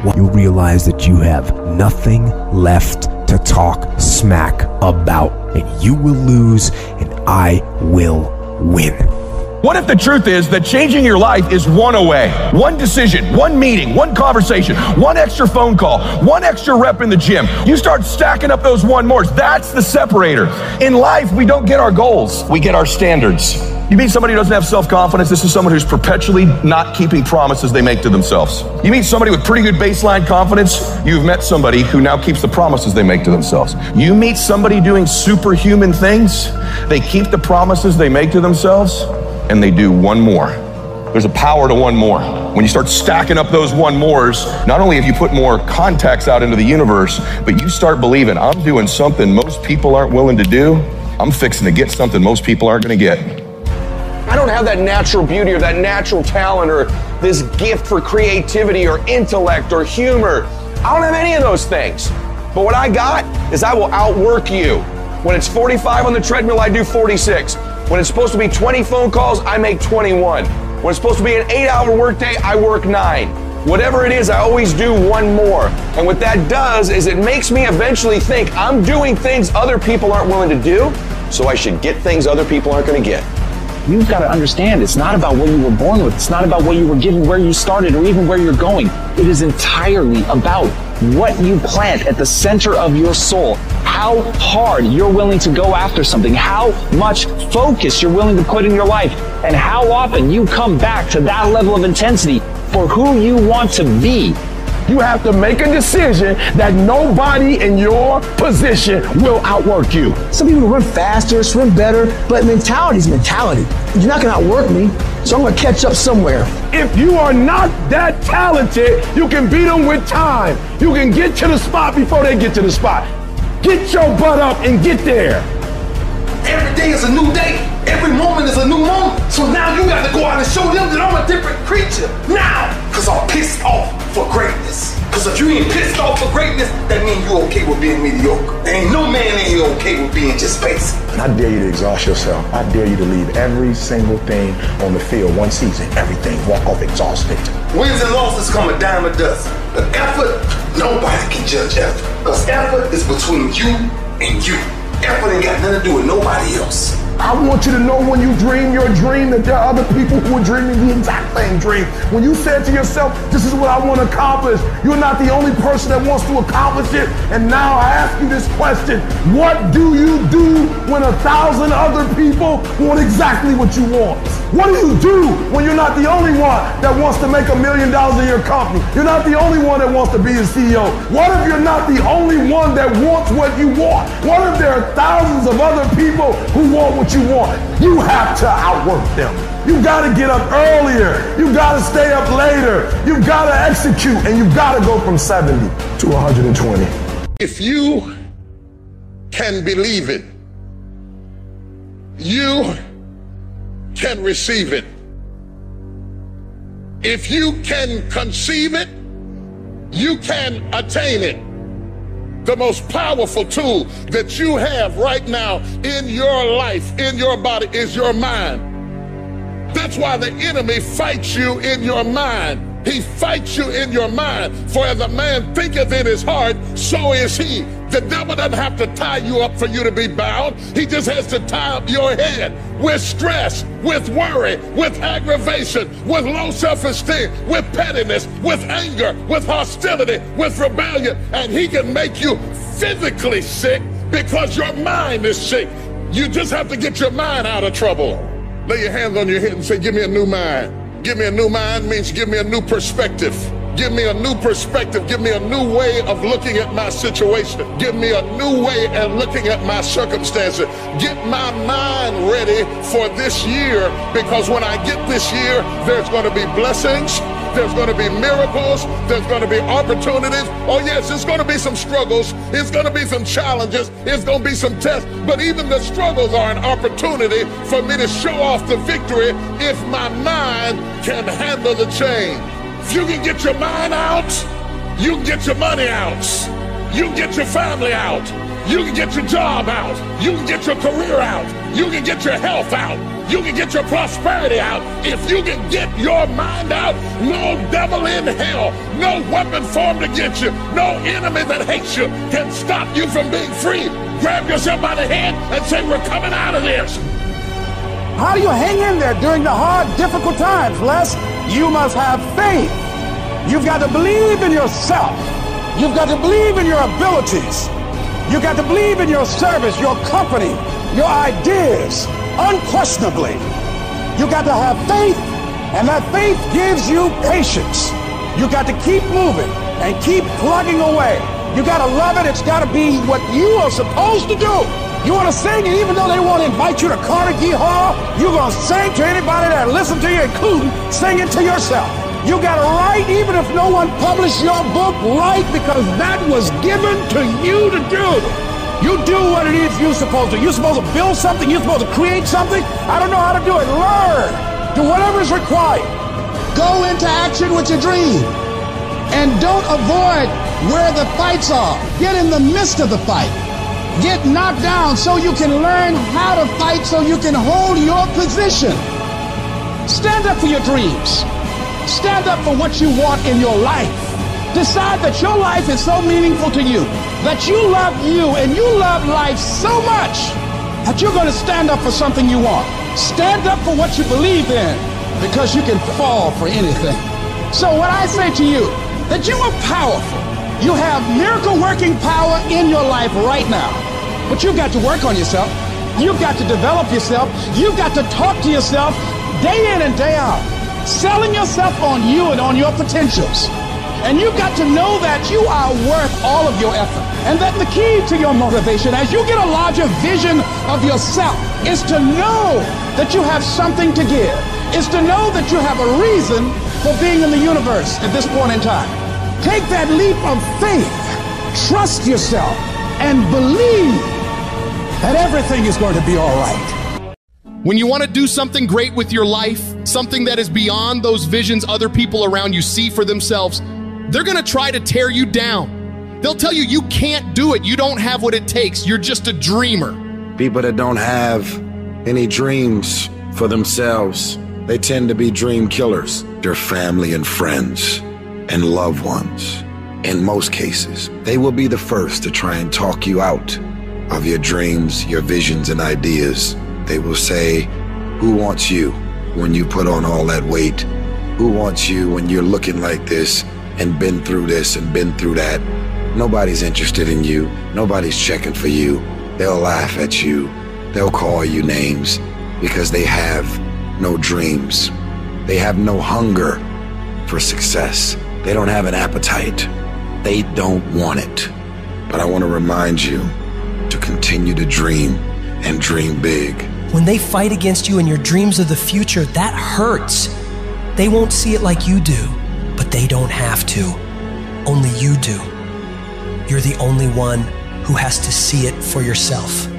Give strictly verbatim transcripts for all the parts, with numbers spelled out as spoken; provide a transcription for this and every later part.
you realize that you have nothing left to talk smack about, and you will lose and I will win. What if the truth is that changing your life is one away? One decision, one meeting, one conversation, one extra phone call, one extra rep in the gym. You start stacking up those one mores. That's the separator. In life, we don't get our goals. We get our standards. You meet somebody who doesn't have self-confidence. This is someone who's perpetually not keeping promises they make to themselves. You meet somebody with pretty good baseline confidence. You've met somebody who now keeps the promises they make to themselves. You meet somebody doing superhuman things. They keep the promises they make to themselves, and they do one more. There's a power to one more. When you start stacking up those one mores, not only have you put more contacts out into the universe, but you start believing, I'm doing something most people aren't willing to do. I'm fixing to get something most people aren't gonna get. I don't have that natural beauty or that natural talent or this gift for creativity or intellect or humor. I don't have any of those things. But what I got is I will outwork you. When it's forty-five on the treadmill, I do forty-six. When it's supposed to be twenty phone calls, I make twenty-one. When it's supposed to be an eight hour workday, I work nine. Whatever it is, I always do one more. And what that does is it makes me eventually think I'm doing things other people aren't willing to do, so I should get things other people aren't gonna get. You've got to understand, it's not about what you were born with. It's not about what you were given, where you started, or even where you're going. It is entirely about what you plant at the center of your soul, how hard you're willing to go after something, how much focus you're willing to put in your life, and how often you come back to that level of intensity for who you want to be. You have to make a decision that nobody in your position will outwork you. Some people run faster, swim better, but mentality is mentality. You're not gonna outwork me, so I'm gonna catch up somewhere. If you are not that talented, you can beat them with time. You can get to the spot before they get to the spot. Get your butt up and get there. Every day is a new day. Every moment is a new moment. So now you got to go out and show them that I'm a different creature. Now, because I'm pissed off for greatness. Because if you ain't pissed off for greatness, that means you okay with being mediocre. There ain't no man in here okay with being just basic. And I dare you to exhaust yourself. I dare you to leave every single thing on the field one season. Everything. Walk off exhausted. Wins and losses come a dime a dozen. But effort, nobody can judge effort. Because effort is between you and you. Effort ain't got nothing to do with nobody else. I want you to know when you dream your dream that there are other people who are dreaming the exact same dream. When you said to yourself, this is what I want to accomplish, you're not the only person that wants to accomplish it. And now I ask you this question, what do you do when a thousand other people want exactly what you want? What do you do when you're not the only one that wants to make a million dollars in your company? You're not the only one that wants to be a C E O. What if you're not the only one that wants what you want? What if there are thousands of other people who want what you want? You have to outwork them. You gotta get up earlier. You gotta stay up later. You gotta execute, and you gotta go from seventy to one hundred twenty. If you can believe it, you can receive it. If you can conceive it, you can attain it. The most powerful tool that you have right now in your life, in your body, is your mind. That's why the enemy fights you in your mind. He fights you in your mind. For as a man thinketh in his heart, so is he. The devil doesn't have to tie you up for you to be bound. He just has to tie up your head with stress, with worry, with aggravation, with low self-esteem, with pettiness, with anger, with hostility, with rebellion. And he can make you physically sick because your mind is sick. You just have to get your mind out of trouble. Lay your hands on your head and say, give me a new mind. Give me a new mind means give me a new perspective. Give me a new perspective. Give me a new way of looking at my situation. Give me a new way of looking at my circumstances. Get my mind ready for this year, because when I get this year, there's going to be blessings. There's going to be miracles. There's going to be opportunities. Oh yes, it's going to be some struggles. It's going to be some challenges. It's going to be some tests. But even the struggles are an opportunity for me to show off the victory if my mind can handle the change. If you can get your mind out, you can get your money out. You can get your family out. You can get your job out. You can get your career out. You can get your health out. You can get your prosperity out. If you can get your mind out, no devil in hell, no weapon formed against you, no enemy that hates you can stop you from being free. Grab yourself by the hand and say, we're coming out of this. How do you hang in there during the hard, difficult times, Les? You must have faith. You've got to believe in yourself. You've got to believe in your abilities. You've got to believe in your service, your company, your ideas, unquestionably. You've got to have faith, and that faith gives you patience. You've got to keep moving and keep plugging away. You got to love it. It's got to be what you are supposed to do. You want to sing, and even though they want to invite you to Carnegie Hall, you're going to sing to anybody that listens to you, including singing to yourself. You got to write, even if no one published your book, write, because that was given to you to do. You do what it is you're supposed to. You're supposed to build something. You're supposed to create something. I don't know how to do it. Learn. Do whatever is required. Go into action with your dream. And don't avoid where the fights are. Get in the midst of the fight. Get knocked down so you can learn how to fight, so you can hold your position. Stand up for your dreams. Stand up for what you want in your life. Decide that your life is so meaningful to you, that you love you and you love life so much that you're going to stand up for something you want. Stand up for what you believe in, because you can fall for anything. So what I say to you, that you are powerful. You have miracle working power in your life right now. But you've got to work on yourself. You've got to develop yourself. You've got to talk to yourself day in and day out, selling yourself on you and on your potentials. And you've got to know that you are worth all of your effort. And that the key to your motivation, as you get a larger vision of yourself, is to know that you have something to give. Is to know that you have a reason for being in the universe at this point in time. Take that leap of faith, trust yourself, and believe that everything is going to be all right. When you want to do something great with your life, something that is beyond those visions other people around you see for themselves, they're going to try to tear you down. They'll tell you you can't do it. You don't have what it takes. You're just a dreamer. People that don't have any dreams for themselves, they tend to be dream killers. Their family and friends and loved ones, in most cases, they will be the first to try and talk you out of your dreams, your visions and ideas. They will say, who wants you when you put on all that weight? Who wants you when you're looking like this and been through this and been through that? Nobody's interested in you. Nobody's checking for you. They'll laugh at you. They'll call you names because they have no dreams. They have no hunger for success. They don't have an appetite. They don't want it. But I want to remind you to continue to dream and dream big. When they fight against you and your dreams of the future, that hurts. They won't see it like you do, but they don't have to. Only you do. You're the only one who has to see it for yourself.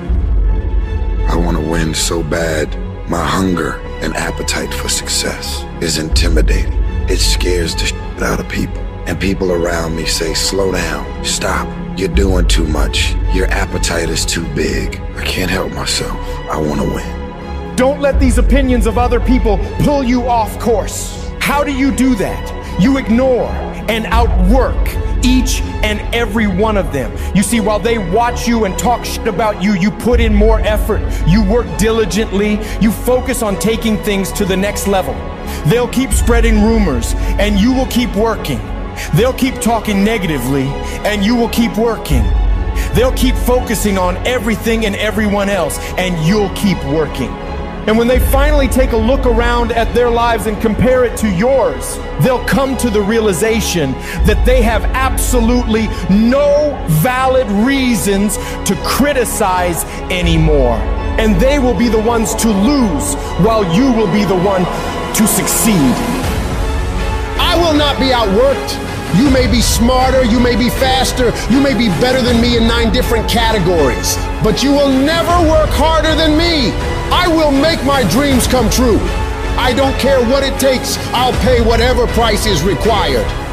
I want to win so bad. My hunger and appetite for success is intimidating. It scares the shit out of people. And people around me say, slow down, stop. You're doing too much. Your appetite is too big. I can't help myself. I want to win. Don't let these opinions of other people pull you off course. How do you do that? You ignore and outwork each and every one of them. You see, while they watch you and talk shit about you, you put in more effort. You work diligently. You focus on taking things to the next level. They'll keep spreading rumors and you will keep working. They'll keep talking negatively and you will keep working. They'll keep focusing on everything and everyone else and you'll keep working. And when they finally take a look around at their lives and compare it to yours, they'll come to the realization that they have absolutely no valid reasons to criticize anymore. And they will be the ones to lose while you will be the one to succeed. I will not be outworked. You may be smarter, you may be faster, you may be better than me in nine different categories, but you will never work harder than me. I will make my dreams come true. I don't care what it takes. I'll pay whatever price is required.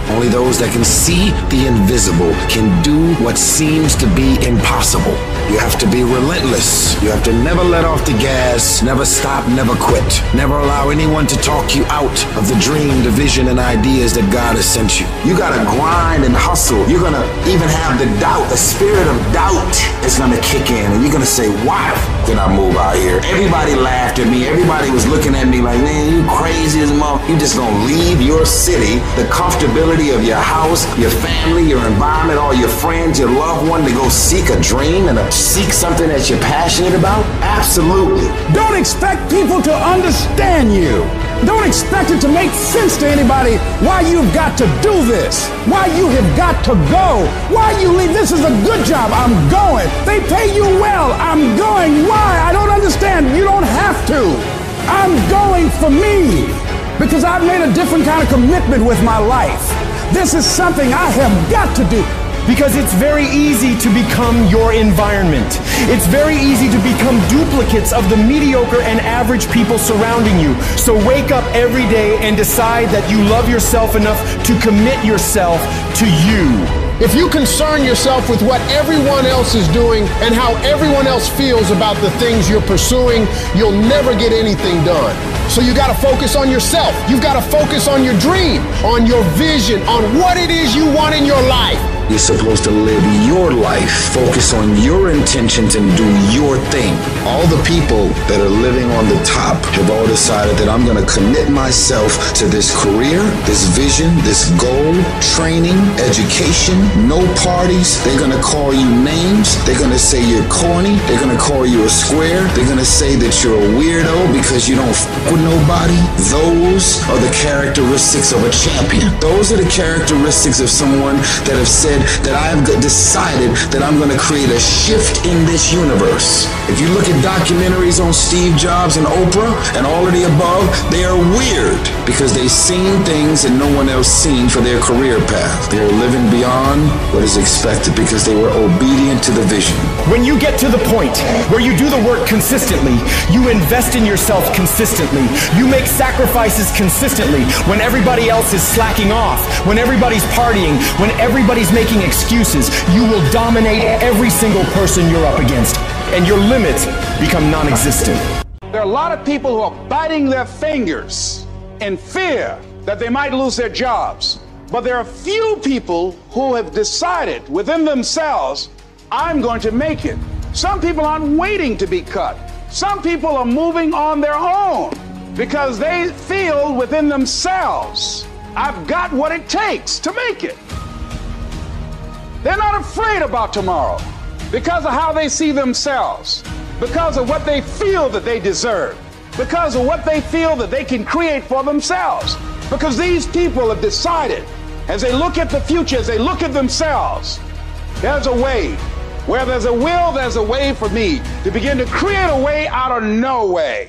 Only those that can see the invisible can do what seems to be impossible. You have to be relentless. You have to never let off the gas, never stop, never quit. Never allow anyone to talk you out of the dream, the vision, and ideas that God has sent you. You gotta grind and hustle. You're gonna even have the doubt, the spirit of doubt is gonna kick in, and you're gonna say, why did I move out here? Everybody laughed at me. Everybody was looking at me like, man, you crazy as a mother. You just gonna leave your city, the comfortability of your house, your family, your environment, all your friends, your loved one, to go seek a dream and a, seek something that you're passionate about? Absolutely. Don't expect people to understand you. Don't expect it to make sense to anybody why you've got to do this, why you have got to go, why you leave. This is a good job. I'm going. They pay you well. I'm going. Why? I don't understand. You don't have to. I'm going for me because I've made a different kind of commitment with my life. This is something I have got to do. Because it's very easy to become your environment. It's very easy to become duplicates of the mediocre and average people surrounding you. So wake up every day and decide that you love yourself enough to commit yourself to you. If you concern yourself with what everyone else is doing and how everyone else feels about the things you're pursuing, you'll never get anything done. So you gotta focus on yourself. You've gotta focus on your dream, on your vision, on what it is you want in your life. You're supposed to live your life, focus on your intentions, and do your thing. All the people that are living on the top have all decided that I'm going to commit myself to this career, this vision, this goal, training, education, no parties. They're going to call you names. They're going to say you're corny. They're going to call you a square. They're going to say that you're a weirdo because you don't f*** with nobody. Those are the characteristics of a champion. Those are the characteristics of someone that have said that I have decided that I'm going to create a shift in this universe. If you look at documentaries on Steve Jobs and Oprah and all of the above, they are weird because they've seen things that no one else seen for their career path. They are living beyond what is expected because they were obedient to the vision. When you get to the point where you do the work consistently, you invest in yourself consistently, you make sacrifices consistently when everybody else is slacking off, when everybody's partying, when everybody's making Making excuses, you will dominate every single person you're up against, and your limits become non-existent. There are a lot of people who are biting their fingers in fear that they might lose their jobs. But there are few people who have decided within themselves, I'm going to make it. Some people aren't waiting to be cut. Some people are moving on their own because they feel within themselves, I've got what it takes to make it. They're not afraid about tomorrow because of how they see themselves, because of what they feel that they deserve, because of what they feel that they can create for themselves. Because these people have decided, as they look at the future, as they look at themselves, there's a way. Where there's a will, there's a way for me to begin to create a way out of no way.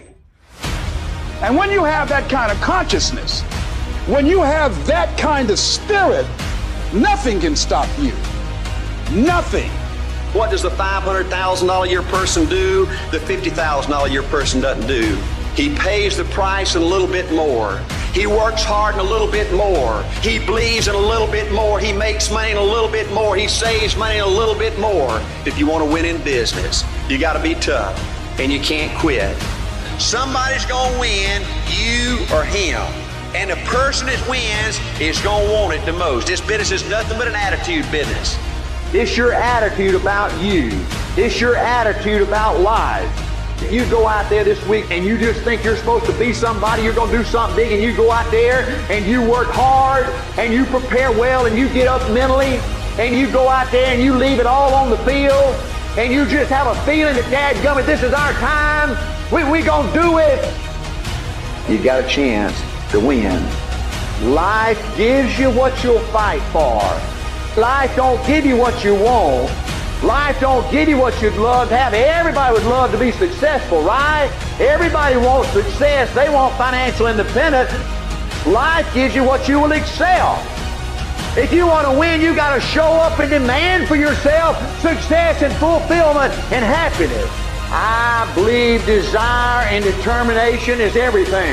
And when you have that kind of consciousness, when you have that kind of spirit, nothing can stop you. Nothing. What does the five hundred thousand dollars a year person do the fifty thousand dollars a year person doesn't do? He pays the price and a little bit more. He works hard and a little bit more. He believes in a little bit more. He makes money and a little bit more. He saves money and a little bit more. If you want to win in business, you got to be tough and you can't quit. Somebody's going to win, you or him. And the person that wins is going to want it the most. This business is nothing but an attitude business. It's your attitude about you. It's your attitude about life. If you go out there this week and you just think you're supposed to be somebody, you're going to do something big, and you go out there and you work hard and you prepare well and you get up mentally and you go out there and you leave it all on the field and you just have a feeling that, dadgummit, this is our time. We we going to do it. You got a chance to win. Life gives you what you'll fight for. Life don't give you what you want. Life don't give you what you'd love to have. Everybody would love to be successful, right? Everybody wants success. They want financial independence. Life gives you what you will excel. If you want to win, you got to show up and demand for yourself success and fulfillment and happiness. I believe desire and determination is everything.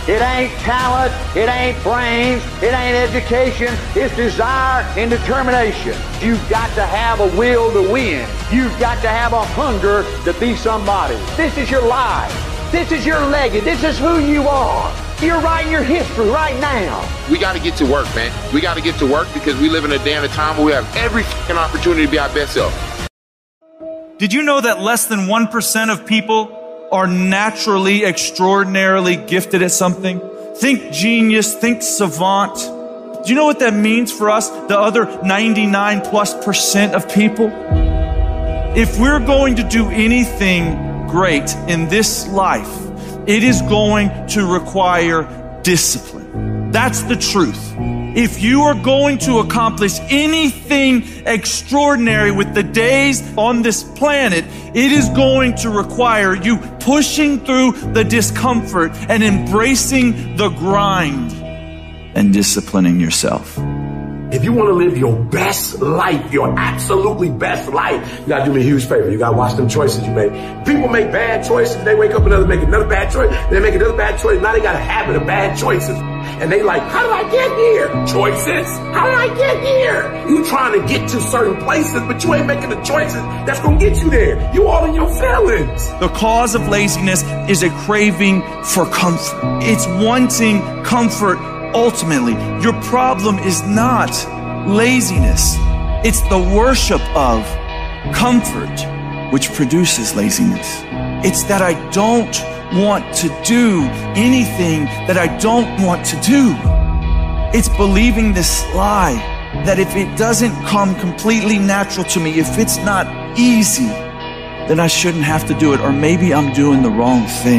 It ain't talent, it ain't brains, it ain't education, it's desire and determination. You've got to have a will to win. You've got to have a hunger to be somebody. This is your life. This is your legacy. This is who you are. You're writing your history right now. We got to get to work, man. We got to get to work because we live in a day and a time where we have every fucking opportunity to be our best self. Did you know that less than one percent of people are naturally, extraordinarily gifted at something? Think genius, think savant. Do you know what that means for us, the other ninety-nine plus percent of people? If we're going to do anything great in this life, it is going to require discipline. That's the truth. If you are going to accomplish anything extraordinary with the days on this planet, it is going to require you pushing through the discomfort and embracing the grind and disciplining yourself. If you want to live your best life, your absolutely best life, you got to do me a huge favor. You got to watch them choices you make. People make bad choices. They wake up and another make another bad choice. They make another bad choice. Now they got a habit of bad choices. And they like, how did I get here? Choices. How did I get here? You trying to get to certain places, but you ain't making the choices that's going to get you there. You all in your feelings. The cause of laziness is a craving for comfort. It's wanting comfort. Ultimately, your problem is not laziness. It's the worship of comfort which produces laziness. It's that I don't want to do anything that I don't want to do. It's believing this lie that if it doesn't come completely natural to me, if it's not easy, then I shouldn't have to do it, or maybe I'm doing the wrong thing.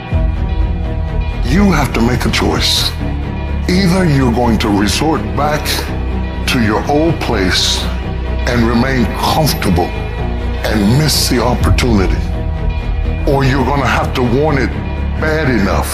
You have to make a choice. Either you're going to resort back to your old place and remain comfortable and miss the opportunity, or you're going to have to want it bad enough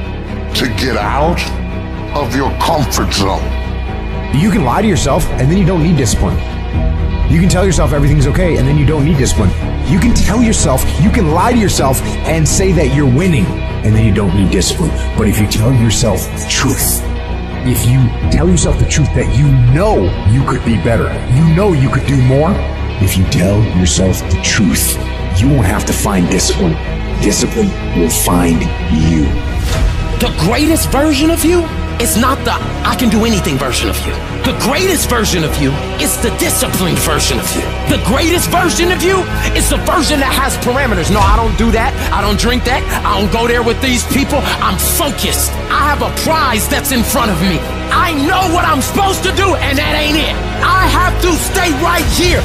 to get out of your comfort zone. You can lie to yourself and then you don't need discipline. You can tell yourself everything's okay and then you don't need discipline. You can tell yourself, you can lie to yourself and say that you're winning and then you don't need discipline. But if you tell yourself the truth, if you tell yourself the truth that you know you could be better, you know you could do more, if you tell yourself the truth, you won't have to find discipline. Discipline will find you. The greatest version of you is not the I can do anything version of you. The greatest version of you is the disciplined version of you. The greatest version of you is the version that has parameters. No, I don't do that. I don't drink that. I don't go there with these people. I'm focused. I have a prize that's in front of me. I know what I'm supposed to do, and that ain't it. I have to stay right here.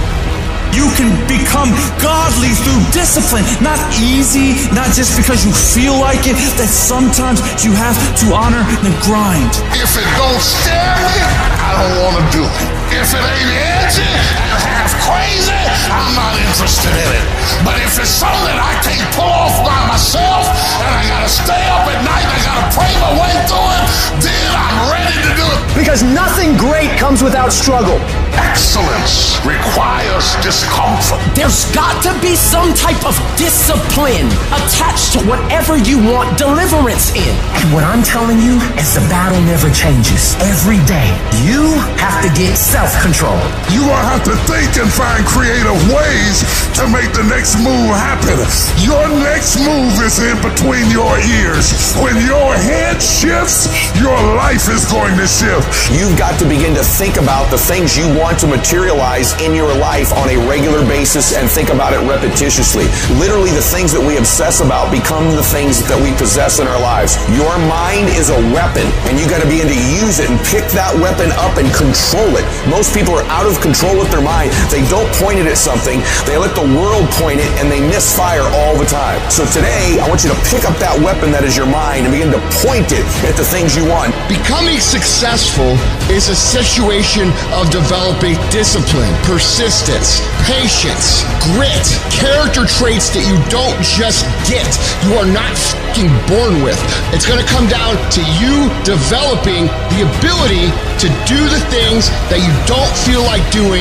You can become godly through discipline, not easy, not just because you feel like it, that sometimes you have to honor the grind. If it don't scare me, I don't want to do it. If it ain't edgy and half crazy, I'm not interested in it. But if it's something I can't pull off by myself and I gotta stay up at night and I gotta pray my way through it, then I'm ready to do it. Because nothing great comes without struggle. Excellence requires discomfort. There's got to be some type of discipline attached to whatever you want deliverance in. And what I'm telling you is the battle never changes. Every day, you have to get self-control. You will have to think and find creative ways to make the next move happen. Your next move is in between your ears. When your head shifts, your life is going to shift. You've got to begin to think about the things you want to materialize in your life on a regular basis and think about it repetitiously. Literally, the things that we obsess about become the things that we possess in our lives. Your mind is a weapon, and you got to begin to use it and pick that weapon up and control it. Most people are out of control with their mind. They don't point it at something. They let the world point it, and they misfire all the time. So today, I want you to pick up that weapon that is your mind and begin to point it at the things you want. Becoming successful is a situation of developing discipline, persistence, patience, grit, character traits that you don't just get. You are not fucking born with. It's going to come down to you developing the ability to do the things that you don't feel like doing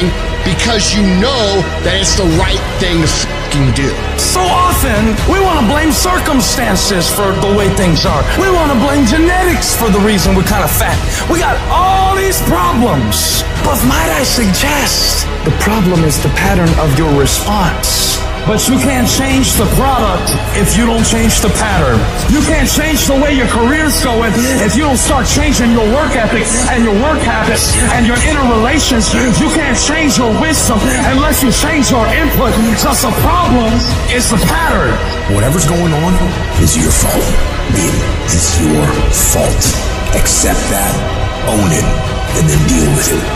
because you know that it's the right thing to fucking do. So often, we want to blame circumstances for the way things are. We want to blame genetics for the reason we're kind of fat. We got all these problems. But might I suggest, the problem is the pattern of your response. But you can't change the product if you don't change the pattern. You can't change the way your career's going if you don't start changing your work ethic and your work habits and your inner relations. You can't change your wisdom unless you change your input. Because the problem is the pattern. Whatever's going on is your fault. Meaning, it's your fault. Accept that, own it, and then deal with it.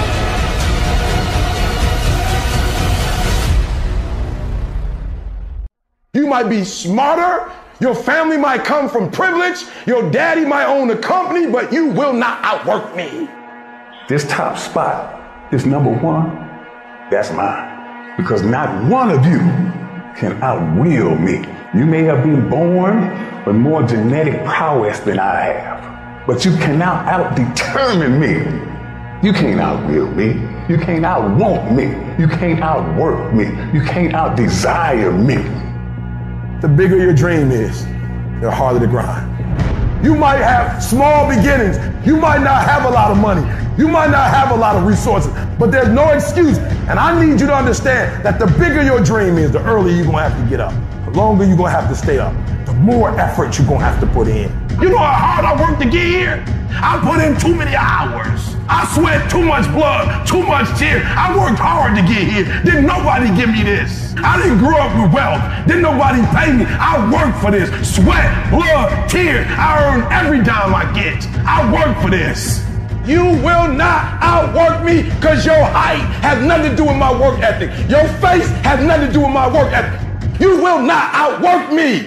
You might be smarter, your family might come from privilege, your daddy might own a company, but you will not outwork me. This top spot, this number one, that's mine. Because not one of you can outwill me. You may have been born with more genetic prowess than I have, but you cannot out-determine me. You can't outwill me. You can't outwant me. You can't outwork me. You can't out-desire me. The bigger your dream is, the harder the grind. You might have small beginnings. You might not have a lot of money. You might not have a lot of resources, but there's no excuse. And I need you to understand that the bigger your dream is, the earlier you're gonna have to get up. The longer you're gonna have to stay up. The more effort you're gonna have to put in. You know how hard I worked to get here? I put in too many hours. I sweat too much blood, too much tears. I worked hard to get here. Didn't nobody give me this. I didn't grow up with wealth. Didn't nobody pay me. I worked for this. Sweat, blood, tears. I earn every dime I get. I work for this. You will not outwork me because your height has nothing to do with my work ethic. Your face has nothing to do with my work ethic. You will not outwork me.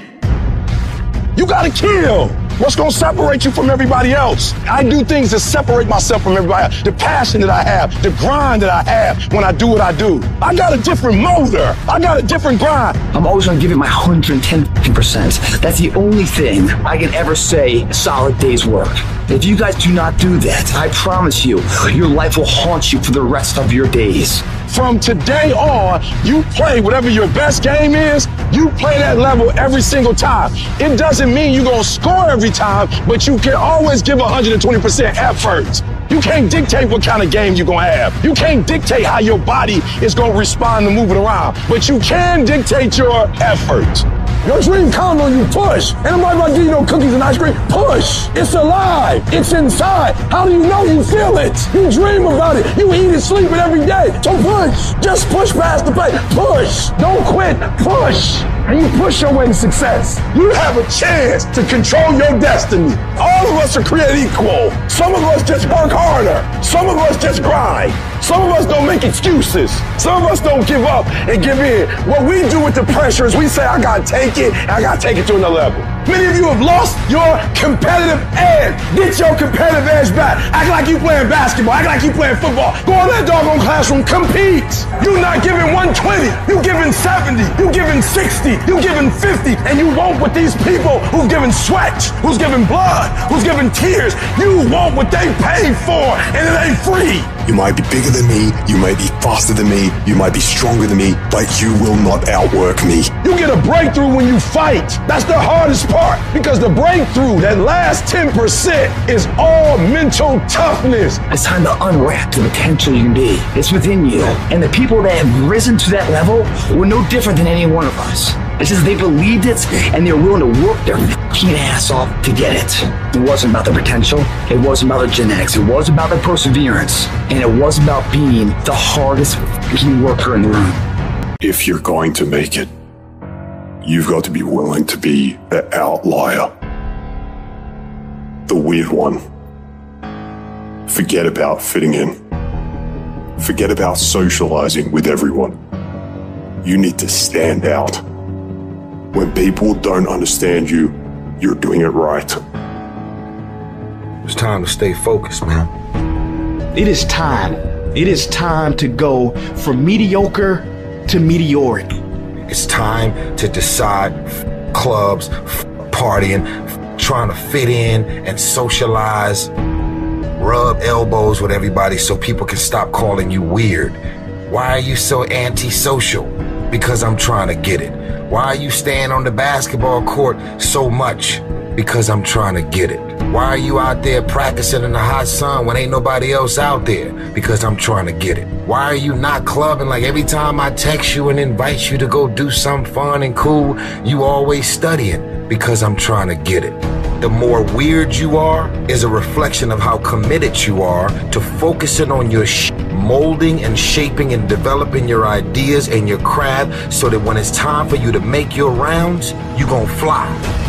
You gotta kill. What's gonna separate you from everybody else? I do things to separate myself from everybody else. The passion that I have, the grind that I have when I do what I do. I got a different motor. I got a different grind. I'm always gonna give it my one hundred ten percent. That's the only thing I can ever say a solid day's work. If you guys do not do that, I promise you, your life will haunt you for the rest of your days. From today on, you play whatever your best game is, you play that level every single time. It doesn't mean you're gonna score every time, but you can always give one hundred twenty percent effort. You can't dictate what kind of game you're gonna have. You can't dictate how your body is gonna respond to moving around, but you can dictate your effort. Your dream comes on you, push. And I'm not about to give you no cookies and ice cream. Push. It's alive. It's inside. How do you know you feel it? You dream about it. You eat and sleep it every day. So push. Just push past the pain. Push. Don't quit. Push. And you push your way to success. You have a chance to control your destiny. All of us are created equal. Some of us just work harder. Some of us just grind. Some of us don't make excuses. Some of us don't give up and give in. What we do with the pressure is we say, I gotta take it, and I gotta take it to another level. Many of you have lost your competitive edge. Get your competitive edge back. Act like you playing basketball. Act like you playing football. Go in that doggone classroom, compete. You're not giving one twenty. You're giving seventy. You're giving sixty. You're giving fifty. And you want what these people who've given sweat, who's giving blood, who's giving tears, you want what they paid for, and it ain't free. You might be bigger than me, you might be faster than me, you might be stronger than me, but you will not outwork me. You get a breakthrough when you fight. That's the hardest part, because the breakthrough, that last ten percent, is all mental toughness. It's time to unwrap the potential you can be. It's within you. And the people that have risen to that level were no different than any one of us. It's just they believed it and they were willing to work their fucking ass off to get it. It wasn't about the potential. It wasn't about the genetics. It was about the perseverance. And it was about being the hardest fucking worker in the room. If you're going to make it, you've got to be willing to be the outlier. The weird one. Forget about fitting in. Forget about socializing with everyone. You need to stand out. When people don't understand you, you're doing it right. It's time to stay focused, man. It is time. It is time to go from mediocre to meteoric. It's time to decide f- clubs, f- partying, f- trying to fit in and socialize, rub elbows with everybody so people can stop calling you weird. Why are you so antisocial? Because I'm trying to get it. Why are you staying on the basketball court so much? Because I'm trying to get it. Why are you out there practicing in the hot sun when ain't nobody else out there? Because I'm trying to get it. Why are you not clubbing like every time I text you and invite you to go do something fun and cool, you always studying? Because I'm trying to get it. The more weird you are is a reflection of how committed you are to focusing on your sh- molding and shaping and developing your ideas and your craft so that when it's time for you to make your rounds, you gon' fly.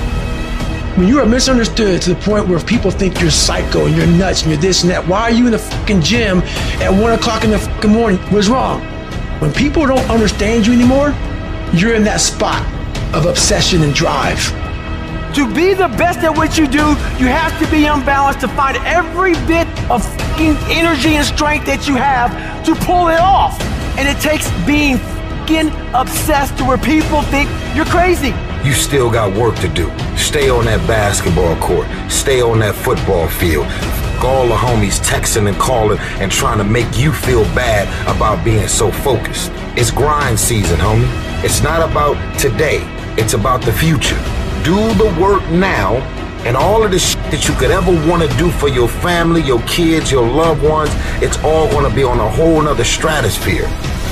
When you are misunderstood to the point where people think you're psycho and you're nuts and you're this and that, why are you in the fucking gym at one o'clock in the fucking morning? What's wrong? When people don't understand you anymore, you're in that spot of obsession and drive. To be the best at what you do, you have to be unbalanced to find every bit of fucking energy and strength that you have to pull it off. And it takes being fucking obsessed to where people think you're crazy. You still got work to do. Stay on that basketball court. Stay on that football field. All the homies texting and calling and trying to make you feel bad about being so focused. It's grind season, homie. It's not about today. It's about the future. Do the work now, and all of the shit that you could ever want to do for your family, your kids, your loved ones, it's all going to be on a whole nother stratosphere.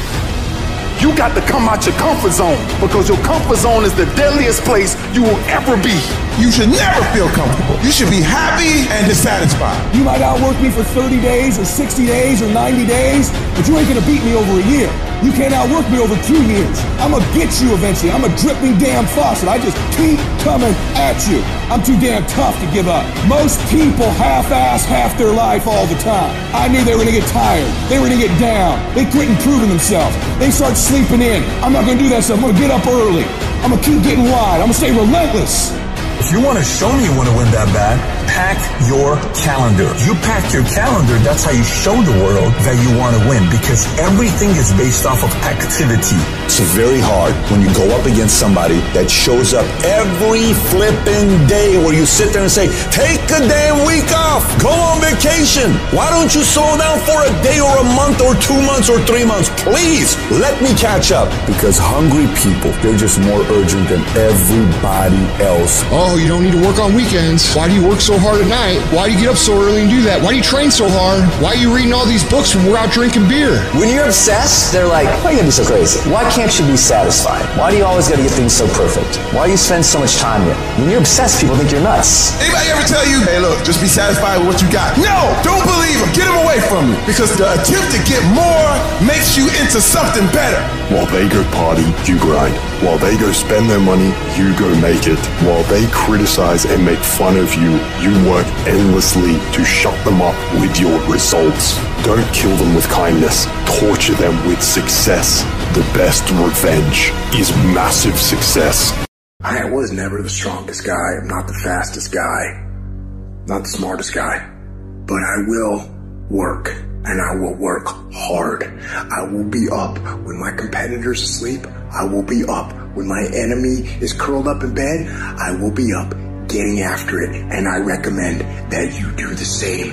You got to come out your comfort zone, because your comfort zone is the deadliest place you will ever be. You should never feel comfortable. You should be happy and dissatisfied. You might outwork me for thirty days or sixty days or ninety days, but you ain't gonna beat me over a year. You can't outwork me over two years. I'm gonna get you eventually. I'm a dripping damn faucet. I just keep coming at you. I'm too damn tough to give up. Most people half-ass half their life all the time. I knew they were gonna get tired. They were gonna get down. They quit improving themselves. They start sleeping in. I'm not gonna do that stuff. I'm gonna get up early. I'm gonna keep getting wide. I'm gonna stay relentless. If you want to show me you want to win that bad, pack your calendar. You pack your calendar, that's how you show the world that you want to win, because everything is based off of activity. It's very hard when you go up against somebody that shows up every flipping day where you sit there and say, take a damn week off, go on vacation. Why don't you slow down for a day or a month or two months or three months? Please, let me catch up. Because hungry people, they're just more urgent than everybody else. Oh, you don't need to work on weekends. Why do you work so hard at night? Why do you get up so early and do that? Why do you train so hard? Why are you reading all these books when we're out drinking beer? When you're obsessed, they're like, why are you gonna be so crazy? Why can't you be satisfied? Why do you always gotta get things so perfect? Why do you spend so much time here? When you're obsessed, people think you're nuts. Anybody ever tell you, hey look, just be satisfied with what you got? No! Don't believe them. Get them away from you. Because the attempt to get more makes you into something better. While they go party, you grind. While they go spend their money, you go make it. While they criticize and make fun of you, you work endlessly to shut them up with your results. Don't kill them with kindness. Torture them with success. The best revenge is massive success. I was never the strongest guy. I'm not the fastest guy. Not the smartest guy. But I will work. And I will work hard. I will be up when my competitor's asleep. I will be up when my enemy is curled up in bed. I will be up getting after it. And I recommend that you do the same.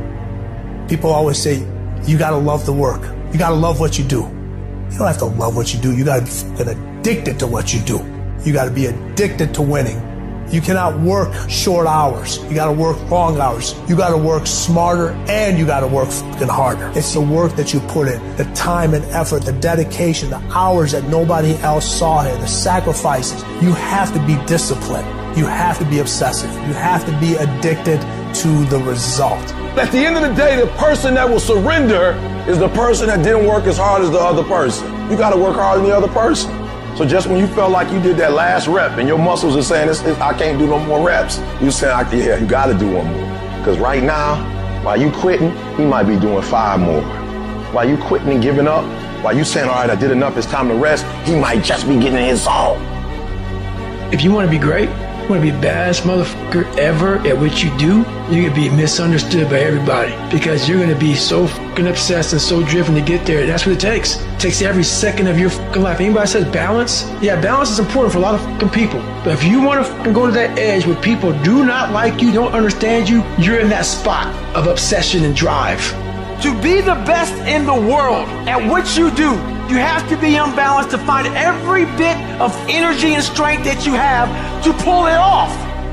People always say, you gotta love the work. You gotta love what you do. You don't have to love what you do. You gotta be fucking addicted to what you do. You gotta be addicted to winning. You cannot work short hours. You gotta work long hours. You gotta work smarter, and you gotta work fucking harder. It's the work that you put in, the time and effort, the dedication, the hours that nobody else saw here, the sacrifices. You have to be disciplined. You have to be obsessive. You have to be addicted to the result. At the end of the day, the person that will surrender is the person that didn't work as hard as the other person. You gotta work harder than the other person. So just when you felt like you did that last rep and your muscles are saying, this, this, I can't do no more reps, you saying, yeah, you got to do one more. Because right now, while you quitting, he might be doing five more. While you quitting and giving up, while you saying, all right, I did enough, it's time to rest, he might just be getting in his zone. If you want to be great, you want to be the baddest motherfucker ever at what you do, you're going to be misunderstood by everybody because you're going to be so fucking obsessed and so driven to get there. That's what it takes. It takes every second of your fucking life. Anybody says balance? Yeah, balance is important for a lot of fucking people. But if you want to fucking go to that edge where people do not like you, don't understand you, you're in that spot of obsession and drive. To be the best in the world at what you do, you have to be unbalanced to find every bit of energy and strength that you have to pull it off.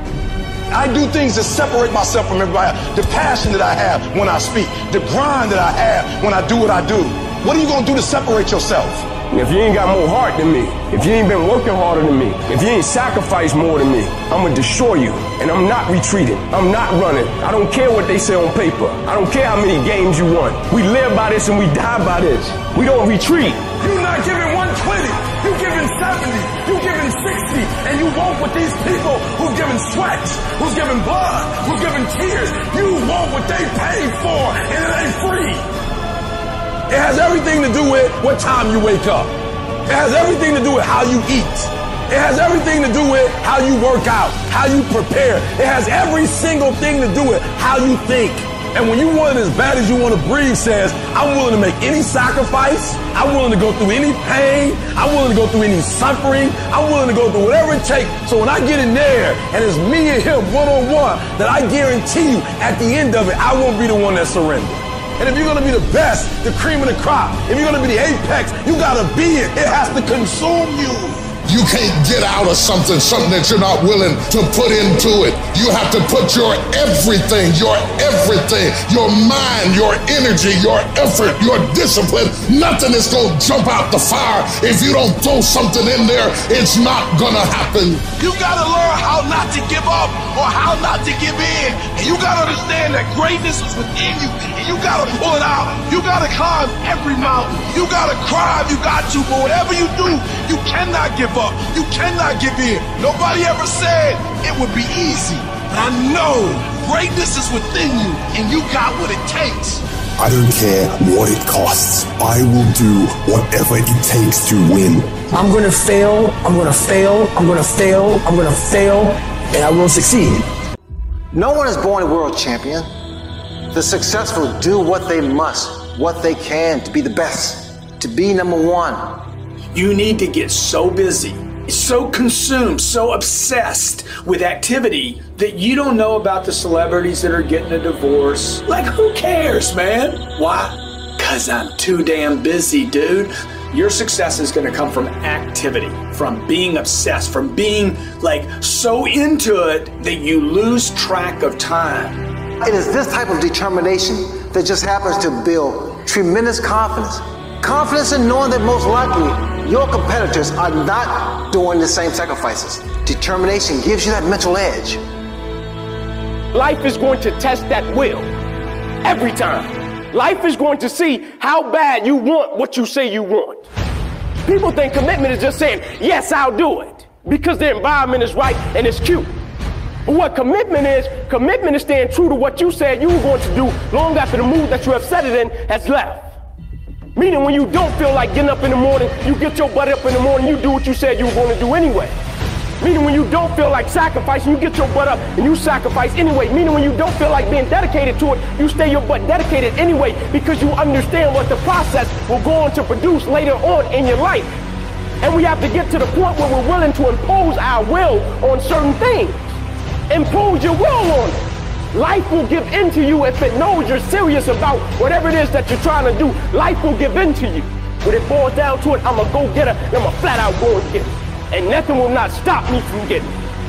I do things to separate myself from everybody. The passion that I have when I speak, the grind that I have when I do what I do. What are you going to do to separate yourself? If you ain't got more heart than me, if you ain't been working harder than me, if you ain't sacrificed more than me, I'm gonna destroy you. And I'm not retreating. I'm not running. I don't care what they say on paper. I don't care how many games you won. We live by this and we die by this. We don't retreat. You're not giving one twenty. You giving seventy. You giving sixty. And you want what these people who've given sweat, who's giving blood, who's giving tears, you want what they paid for, and it ain't free. It has everything to do with what time you wake up. It has everything to do with how you eat. It has everything to do with how you work out, how you prepare. It has every single thing to do with how you think. And when you want it as bad as you want to breathe, says, I'm willing to make any sacrifice. I'm willing to go through any pain. I'm willing to go through any suffering. I'm willing to go through whatever it takes. So when I get in there and it's me and him one-on-one, that I guarantee you at the end of it, I won't be the one that surrenders. And if you're going to be the best, the cream of the crop, if you're going to be the apex, you got to be it. It has to consume you. You can't get out of something, something that you're not willing to put into it. You have to put your everything, your everything, your mind, your energy, your effort, your discipline. Nothing is going to jump out the fire. If you don't throw something in there, it's not going to happen. You got to learn how not to give up or how not to give in. And you got to understand that greatness is within you. And you got to pull it out. You got to climb every mountain. You got to cry if you got to. But whatever you do, you cannot give up. You cannot give in. Nobody ever said it would be easy. But I know greatness is within you, and you got what it takes. I don't care what it costs. I will do whatever it takes to win. I'm going to fail. I'm going to fail. I'm going to fail. I'm going to fail. And I will succeed. No one is born a world champion. The successful do what they must, what they can to be the best, to be number one. You need to get so busy, so consumed, so obsessed with activity that you don't know about the celebrities that are getting a divorce. Like, who cares, man? Why? Because I'm too damn busy, dude. Your success is going to come from activity, from being obsessed, from being like so into it that you lose track of time. It is this type of determination that just happens to build tremendous confidence. Confidence in knowing that most likely your competitors are not doing the same sacrifices. Determination gives you that mental edge. Life is going to test that will every time. Life is going to see how bad you want what you say you want. People think commitment is just saying, yes, I'll do it, because the environment is right and it's cute. But what commitment is, commitment is staying true to what you said you were going to do long after the mood that you have set it in has left. Meaning when you don't feel like getting up in the morning, you get your butt up in the morning, you do what you said you were going to do anyway. Meaning when you don't feel like sacrificing, you get your butt up and you sacrifice anyway. Meaning when you don't feel like being dedicated to it, you stay your butt dedicated anyway, because you understand what the process will go on to produce later on in your life. And we have to get to the point where we're willing to impose our will on certain things. Impose your will on it. Life will give in to you if it knows you're serious about whatever it is that you're trying to do. Life will give in to you. When it boils down to it, I'm a go-getter, and I'm a flat-out go and get it. And nothing will not stop me from getting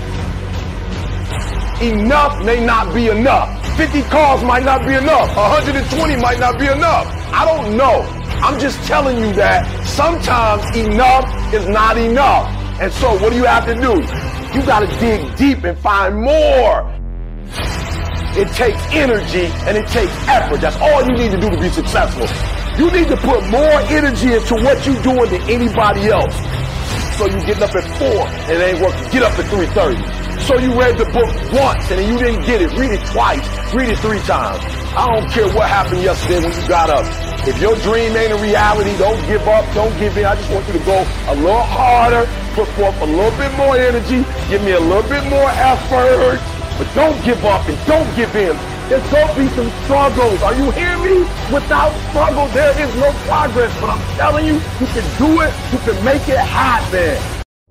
it. Enough may not be enough. fifty cars might not be enough. one hundred twenty might not be enough. I don't know. I'm just telling you that sometimes enough is not enough. And so what do you have to do? You got to dig deep and find more. It takes energy and it takes effort. That's all you need to do to be successful. You need to put more energy into what you're doing than anybody else. So you getting up at four and it ain't working. Get up at three thirty. So you read the book once and then you didn't get it. Read it twice. Read it three times. I don't care what happened yesterday when you got up. If your dream ain't a reality, don't give up. Don't give in. I just want you to go a little harder. Put forth a little bit more energy. Give me a little bit more effort. But don't give up and don't give in. There's going to be some struggles. Are you hearing me? Without struggle, there is no progress. But I'm telling you, you can do it. You can make it happen.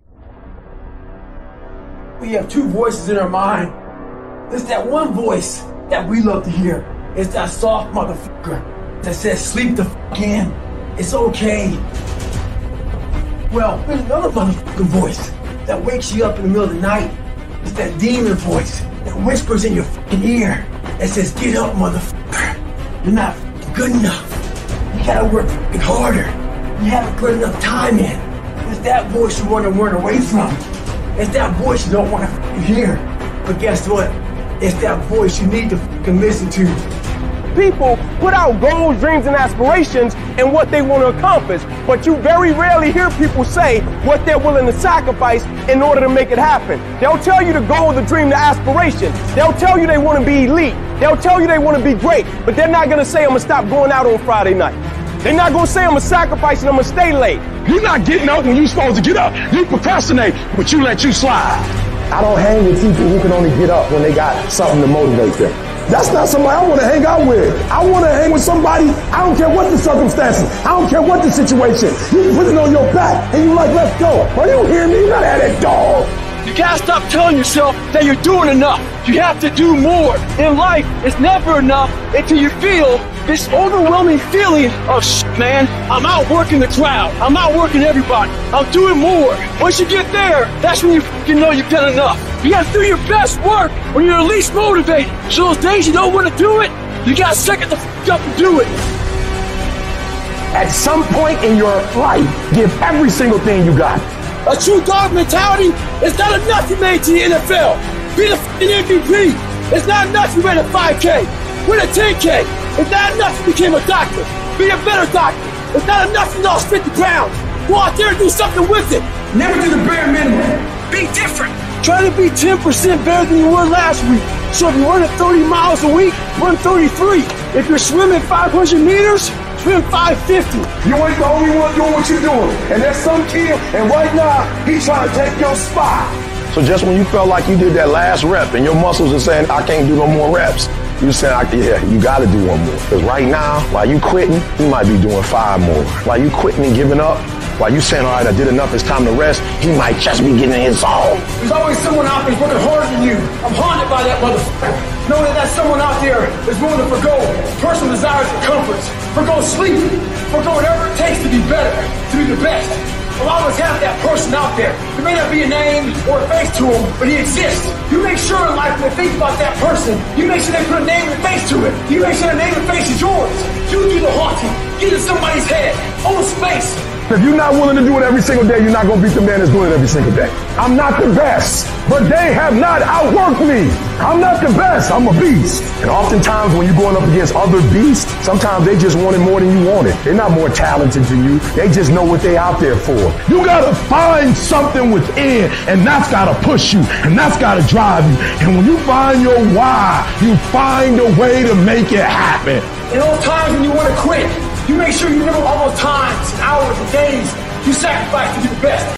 We have two voices in our mind. There's that one voice that we love to hear. It's that soft motherfucker that says sleep the f in. It's okay. Well, there's another motherfucking voice that wakes you up in the middle of the night. It's that demon voice that whispers in your fucking ear that says, get up, motherfucker. You're not good enough. You gotta work fucking harder. You haven't put enough time in. It's that voice you want to run away from. It's that voice you don't want to fucking hear. But guess what? It's that voice you need to fucking listen to. People put out goals, dreams, and aspirations and what they want to accomplish, but you very rarely hear people say what they're willing to sacrifice in order to make it happen. They'll tell you the goal, the dream, the aspiration. They'll tell you they want to be elite. They'll tell you they want to be great, but they're not going to say, I'm going to stop going out on Friday night. They're not going to say, I'm going to sacrifice and I'm going to stay late. You're not getting up when you're supposed to get up. You procrastinate, but you let you slide. I don't hang with people who can only get up when they got something to motivate them. That's not somebody I want to hang out with. I want to hang with somebody, I don't care what the circumstances. I don't care what the situation. You can put it on your back and you like, let's go. Are you hearing me? You're not at that dog. You gotta stop telling yourself that you're doing enough. You have to do more. In life, it's never enough until you feel this overwhelming feeling of shit, man. I'm outworking the crowd. I'm outworking everybody. I'm doing more. Once you get there, that's when you fucking know you've done enough. You gotta do your best work when you're least motivated. So those days you don't want to do it, you gotta suck it the fuck up and do it. At some point in your life, give every single thing you got. A true dog mentality is not enough you made to the N F L. Be the f***ing M V P. It's not enough you ran a five K. Win a ten K. It's not enough you became a doctor. Be a better doctor. It's not enough you lost fifty pounds. Go out there and do something with it. Never do the bare minimum. Be different. Try to be ten percent better than you were last week. So if you're running thirty miles a week, run thirty-three. If you're swimming five hundred meters, swim five fifty. You ain't the only one doing what you're doing. And there's some kid, and right now, he's trying to take your spot. So just when you felt like you did that last rep and your muscles are saying, I can't do no more reps, you saying, yeah, you got to do one more. Because right now, while you quitting, you might be doing five more. While you quitting and giving up, while you saying, all right, I did enough, it's time to rest, he might just be getting in his zone. There's always someone out there working harder than you. I'm haunted by that motherfucker. Knowing that that someone out there is willing to forgo personal desires and comforts, forgo sleep, forgo whatever it takes to be better, to be the best. I'll always have that person out there. There may not be a name or a face to him, but he exists. You make sure in life when they think about that person, you make sure they put a name and face to it. You make sure the name and face is yours. You do the haunting. Get in somebody's head. Own space. If you're not willing to do it every single day, you're not going to beat the man that's doing it every single day. I'm not the best, but they have not outworked me. I'm not the best. I'm a beast. And oftentimes when you're going up against other beasts, sometimes they just want it more than you want it. They're not more talented than you. They just know what they're out there for. You got to find something within, and that's got to push you, and that's got to drive you. And when you find your why, you find a way to make it happen. In those times when you want to quit, you make sure you remember all those times, and hours, and days you sacrifice to do the best.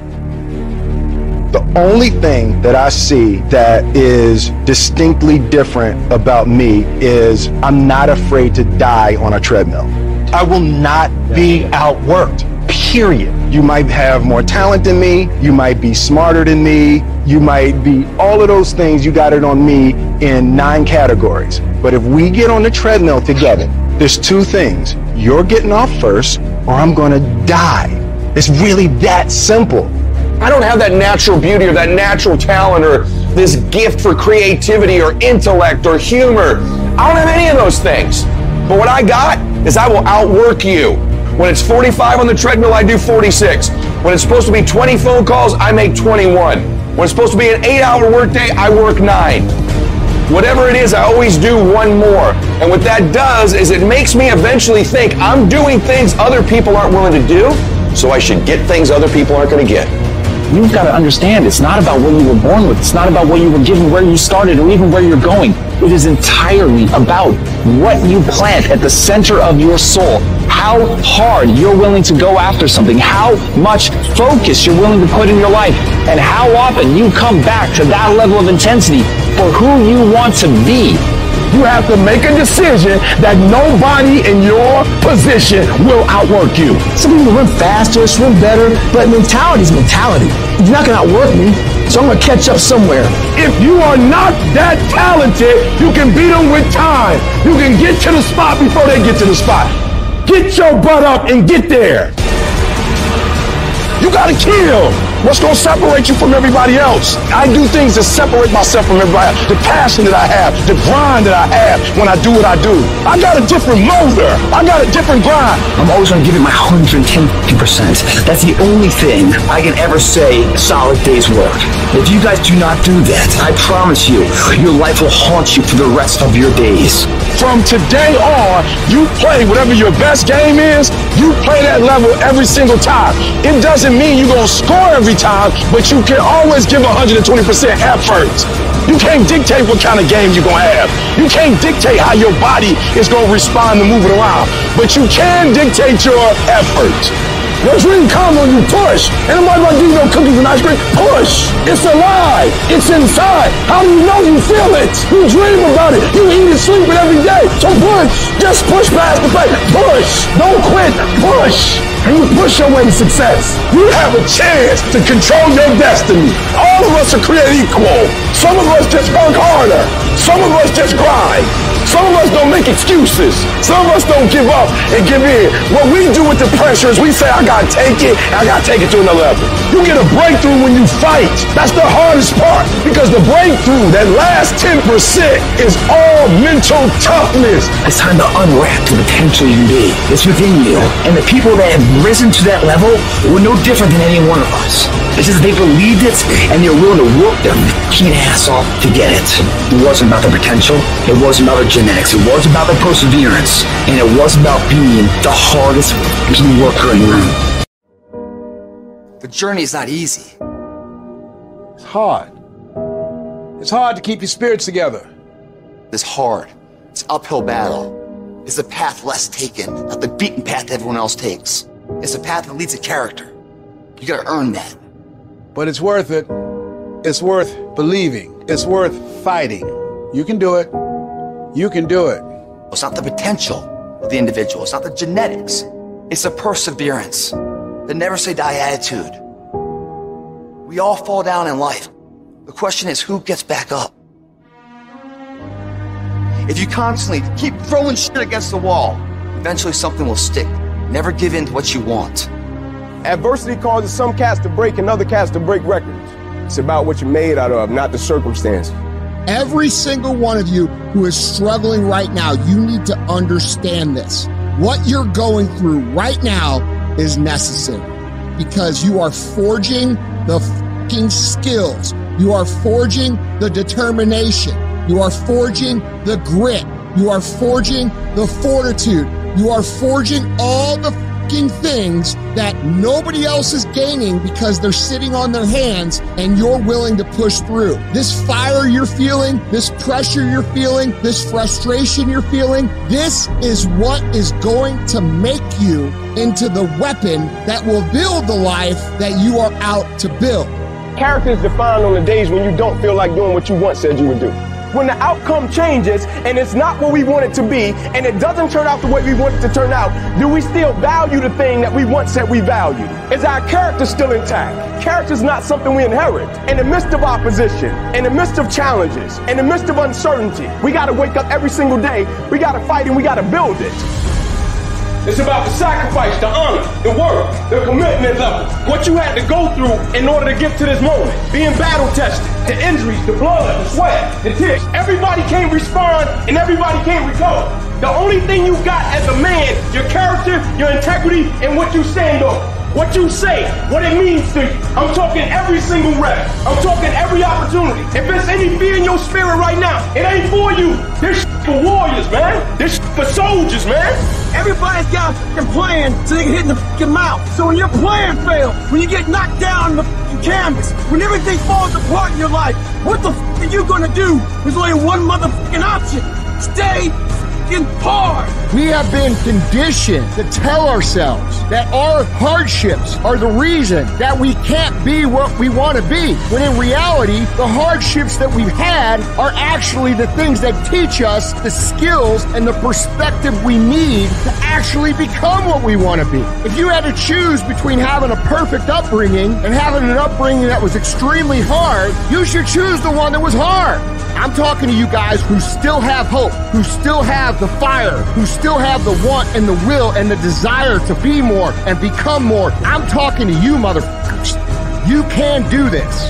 The only thing that I see that is distinctly different about me is I'm not afraid to die on a treadmill. I will not be outworked, period. You might have more talent than me, you might be smarter than me, you might be all of those things. You got it on me in nine categories. But if we get on the treadmill together, there's two things. You're getting off first, or I'm gonna die. It's really that simple. I don't have that natural beauty or that natural talent or this gift for creativity or intellect or humor. I don't have any of those things. But what I got is I will outwork you. When it's forty-five on the treadmill, I do forty-six. When it's supposed to be twenty phone calls, I make twenty-one. When it's supposed to be an eight-hour workday, I work nine. Whatever it is, I always do one more. And what that does is it makes me eventually think I'm doing things other people aren't willing to do, so I should get things other people aren't going to get. You've got to understand, it's not about what you were born with. It's not about what you were given, where you started, or even where you're going. It is entirely about what you plant at the center of your soul. How hard you're willing to go after something. How much focus you're willing to put in your life. And how often you come back to that level of intensity for who you want to be. You have to make a decision that nobody in your position will outwork you. Some people run faster, swim better, but mentality is mentality. You're not going to outwork me. So I'm gonna catch up somewhere. If you are not that talented, you can beat them with time. You can get to the spot before they get to the spot. Get your butt up and get there. You gotta kill. What's gonna separate you from everybody else? I do things to separate myself from everybody else. The passion that I have, the grind that I have when I do what I do. I got a different motor. I got a different grind. I'm always gonna give it my one hundred ten percent. That's the only thing I can ever say a solid day's work. If you guys do not do that, I promise you, your life will haunt you for the rest of your days. From today on, you play whatever your best game is, you play that level every single time. It doesn't mean you're gonna score every time, but you can always give one hundred twenty percent effort. You can't dictate what kind of game you're gonna have. You can't dictate how your body is gonna respond to moving around, but you can dictate your effort. Your dream comes when you push. Ain't nobody gonna give you no cookies and ice cream. Push. It's alive. It's inside. How do you know you feel it? You dream about it. You eat and sleep it every day. So push. Just push past the fact. Push. Don't quit. Push. And you push your way to success. You have a chance to control your destiny. All of us are created equal. Some of us just work harder. Some of us just grind. Some of us don't make excuses. Some of us don't give up and give in. What we do with the pressure is we say, I gotta take it, and I gotta take it to another level. You get a breakthrough when you fight. That's the hardest part, because the breakthrough, that last ten percent, is all mental toughness. It's time to unwrap the potential you can be. It's within you. And the people that have risen to that level were no different than any one of us. It's just they believed it, and they're willing to work their fucking ass off to get it. It wasn't about the potential. It wasn't about the genetics. It was about the perseverance. And it was about being the hardest fucking worker in the room. The journey is not easy. It's hard. It's hard to keep your spirits together. It's hard. It's an uphill battle. It's a path less taken, not the beaten path everyone else takes. It's a path that leads to character. You gotta earn that. But it's worth it. It's worth believing. It's worth fighting. You can do it. You can do it. It's not the potential of the individual. It's not the genetics. It's the perseverance, the never say die attitude. We all fall down in life. The question is, who gets back up? If you constantly keep throwing shit against the wall, eventually something will stick. Never give in to what you want. Adversity causes some cats to break and other cats to break records. It's about what you're made out of, not the circumstance. Every single one of you who is struggling right now, you need to understand this. What you're going through right now is necessary because you are forging the fucking skills. You are forging the determination. You are forging the grit. You are forging the fortitude. You are forging all the fucking things that nobody else is gaining because they're sitting on their hands and you're willing to push through. This fire you're feeling, this pressure you're feeling, this frustration you're feeling, this is what is going to make you into the weapon that will build the life that you are out to build. Character is defined on the days when you don't feel like doing what you once said you would do. When the outcome changes and it's not what we want it to be and it doesn't turn out the way we want it to turn out, do we still value the thing that we once said we valued? Is our character still intact? Character is not something we inherit. In the midst of opposition, in the midst of challenges, in the midst of uncertainty, we got to wake up every single day, we got to fight and we got to build it. It's about the sacrifice, the honor, the work, the commitment level. What you had to go through in order to get to this moment. Being battle tested, the injuries, the blood, the sweat, the tears. Everybody can't respond and everybody can't recover. The only thing you got as a man, your character, your integrity, and what you stand on. What you say, what it means to you. I'm talking every single rep. I'm talking every opportunity. If there's any fear in your spirit right now, it ain't for you. This for warriors, man. This for soldiers, man. Everybody's got a fucking plan so they can hit in the fucking mouth. So when your plan fails, when you get knocked down on the fucking canvas, when everything falls apart in your life, what the fuck are you gonna do? There's only one motherfucking option. Stay fucking hard. We have been conditioned to tell ourselves that our hardships are the reason that we can't be what we want to be, when in reality, the hardships that we've had are actually the things that teach us the skills and the perspective we need to actually become what we want to be. If you had to choose between having a perfect upbringing and having an upbringing that was extremely hard, you should choose the one that was hard. I'm talking to you guys who still have hope, who still have the fire, who still have the want and the will and the desire to be more and become more. I'm talking to you, motherfuckers. You can do this.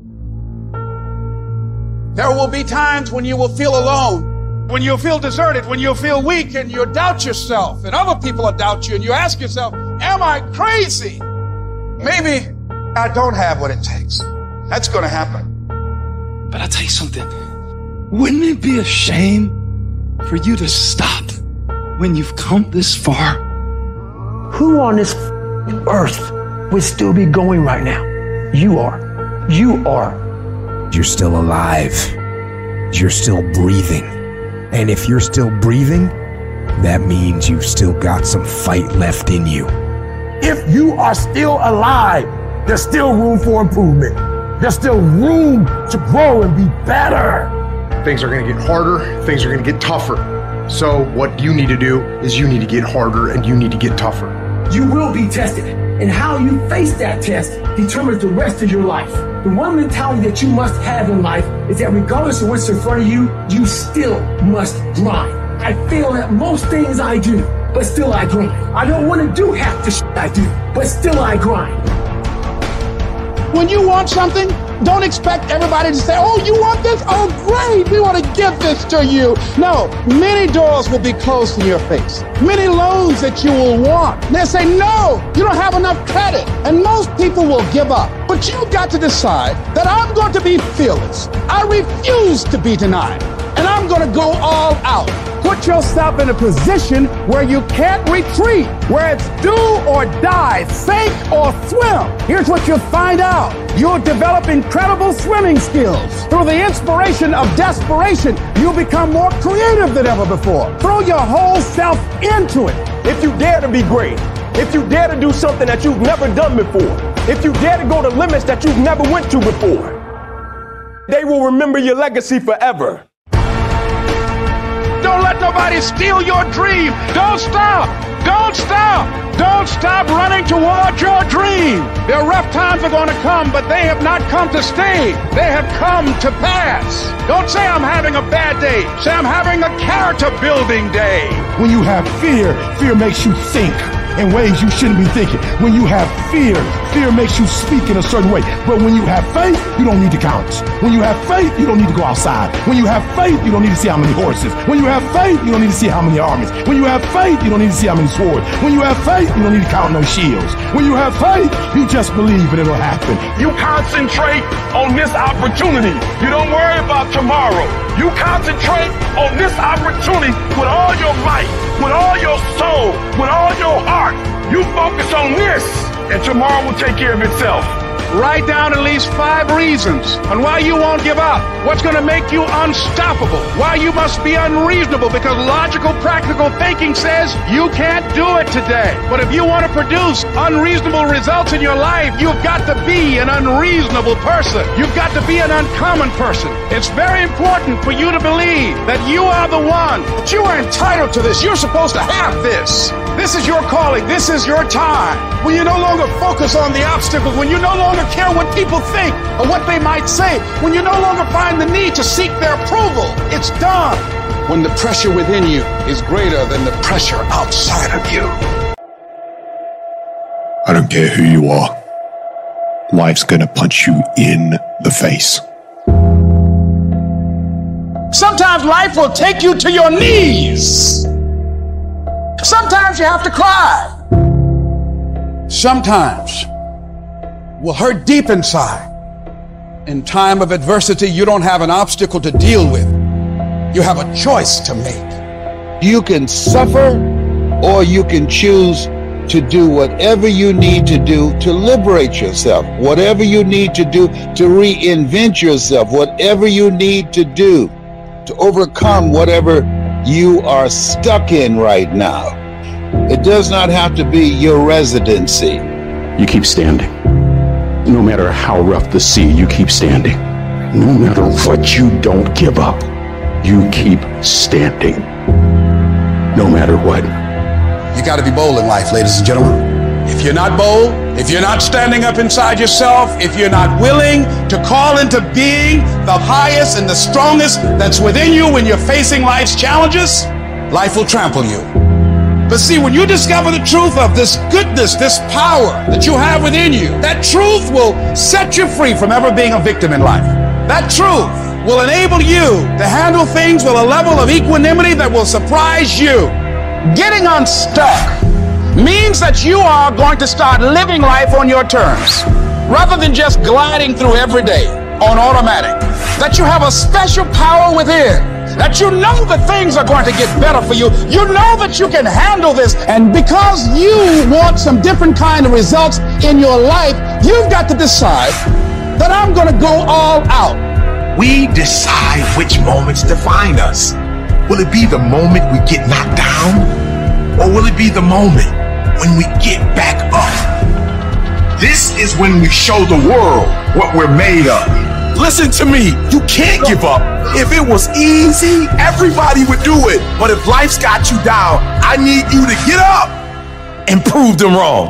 There will be times when you will feel alone, when you'll feel deserted, when you'll feel weak and you'll doubt yourself and other people will doubt you and you ask yourself, am I crazy? Maybe I don't have what it takes. That's going to happen. But I'll tell you something. Wouldn't it be a shame for you to stop when you've come this far? Who on this earth would still be going right now? You are. You are. You're still alive. You're still breathing. And if you're still breathing, that means you've still got some fight left in you. If you are still alive, there's still room for improvement. There's still room to grow and be better. Things are going to get harder. Things are going to get tougher. So what you need to do is you need to get harder and you need to get tougher. You will be tested, and how you face that test determines the rest of your life. The one mentality that you must have in life is that regardless of what's in front of you, you still must grind. I fail at most things I do, but still I grind. I don't want to do half the shit I do, but still I grind. When you want something, don't expect everybody to say, oh, you want this? Oh, great, we want to give this to you. No, many doors will be closed in your face. Many loans that you will want. They'll say, no, you don't have enough credit. And most people will give up. But you've got to decide that I'm going to be fearless. I refuse to be denied. And I'm going to go all out. Put yourself in a position where you can't retreat, where it's do or die, sink or swim. Here's what you'll find out. You'll develop incredible swimming skills. Through the inspiration of desperation, you'll become more creative than ever before. Throw your whole self into it. If you dare to be great, if you dare to do something that you've never done before, if you dare to go to limits that you've never went to before, they will remember your legacy forever. Don't let nobody steal your dream. Don't stop. Don't stop. Don't stop running towards your dream. Their rough times are going to come, but they have not come to stay. They have come to pass. Don't say I'm having a bad day. Say I'm having a character building day. When you have fear, fear makes you think in ways you shouldn't be thinking. When you have fear, fear makes you speak in a certain way. But when you have faith, you don't need to count. When you have faith, you don't need to go outside. When you have faith, you don't need to see how many horses. When you have faith, you don't need to see how many armies. When you have faith, you don't need to see how many swords. When you have faith, you don't need to count no shields. When you have faith, you just believe and it'll happen. You concentrate on this opportunity. You don't worry about tomorrow. You concentrate on this opportunity with all your might, with all your soul, with all your heart. You focus on this, and tomorrow will take care of itself. Write down at least five reasons on why you won't give up. What's going to make you unstoppable? Why you must be unreasonable, because logical, practical thinking says you can't do it today. But if you want to produce unreasonable results in your life, you've got to be an unreasonable person. You've got to be an uncommon person. It's very important for you to believe that you are the one, that you are entitled to this. You're supposed to have this. This is your calling. This is your time. When you no longer focus on the obstacles, when you no longer care what people think or what they might say, when you no longer find the need to seek their approval, it's done. When the pressure within you is greater than the pressure outside of you. I don't care who you are. Life's gonna punch you in the face. Sometimes life will take you to your knees. Sometimes you have to cry. Sometimes will hurt deep inside. In time of adversity, you don't have an obstacle to deal with. You have a choice to make. You can suffer, or you can choose to do whatever you need to do to liberate yourself, whatever you need to do to reinvent yourself, whatever you need to do to overcome whatever you are stuck in right now. It does not have to be your residency. You keep standing. No matter how rough the sea, you keep standing. No matter what, you don't give up. You keep standing. No matter what. You got to be bold in life, ladies and gentlemen. If you're not bold, if you're not standing up inside yourself, if you're not willing to call into being the highest and the strongest that's within you when you're facing life's challenges, life will trample you. But see, when you discover the truth of this goodness, this power that you have within you, that truth will set you free from ever being a victim in life. That truth will enable you to handle things with a level of equanimity that will surprise you. Getting unstuck means that you are going to start living life on your terms, rather than just gliding through every day on automatic. That you have a special power within, that you know that things are going to get better for you. You know that you can handle this. And because you want some different kind of results in your life, you've got to decide that I'm going to go all out. We decide which moments define us. Will it be the moment we get knocked down? Or will it be the moment when we get back up? This is when we show the world what we're made of. Listen to me, you can't give up. If it was easy, everybody would do it. But if life's got you down, I need you to get up and prove them wrong.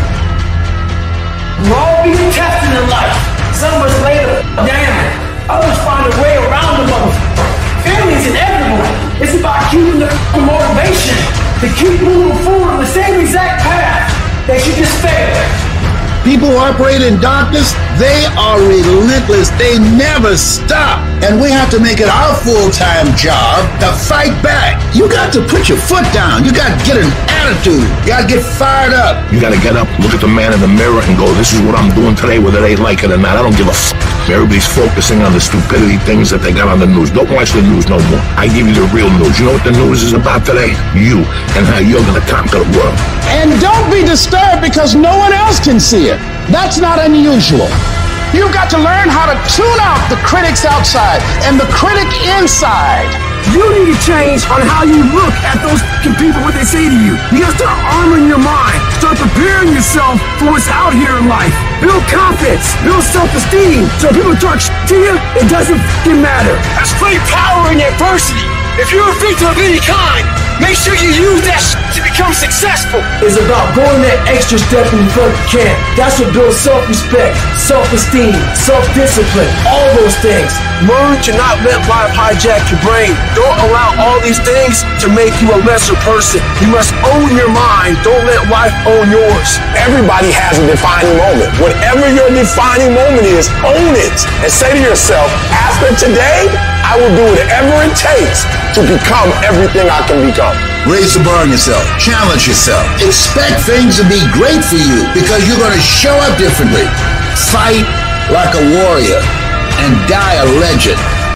We're all being tested in life. Some of us lay the down. Others find a way around the motherfucker. Family's inevitable. It's about keeping the motivation to keep moving forward on the same exact path that you just failed. People who operate in darkness, they are relentless. They never stop. And we have to make it our full-time job to fight back. You got to put your foot down. You got to get an attitude. You got to get fired up. You got to get up, look at the man in the mirror and go, this is what I'm doing today, whether they like it or not. I don't give a f***. Everybody's focusing on the stupidity things that they got on the news. Don't watch the news no more. I give you the real news. You know what the news is about today? You and how you're going to conquer the world. And don't be disturbed because no one else can see it. That's not unusual. You've got to learn how to tune out the critics outside and the critic inside. You need to change on how you look at those people, what they say to you. You gotta start arming your mind. Start preparing yourself for what's out here in life. Build confidence. Build self-esteem. So people talk shit to you, it doesn't f***ing matter. That's great power in adversity. If you're a victim of any kind, make sure you use that shit to become successful. It's about going that extra step when you fucking can. That's what builds self-respect, self-esteem, self-discipline, all those things. Learn to not let life hijack your brain. Don't allow all these things to make you a lesser person. You must own your mind. Don't let life own yours. Everybody has a defining moment. Whatever your defining moment is, own it. And say to yourself, after today, I will do whatever it takes to become everything I can become. Raise the bar on yourself. Challenge yourself. Expect things to be great for you because you're going to show up differently. Fight like a warrior and die a legend.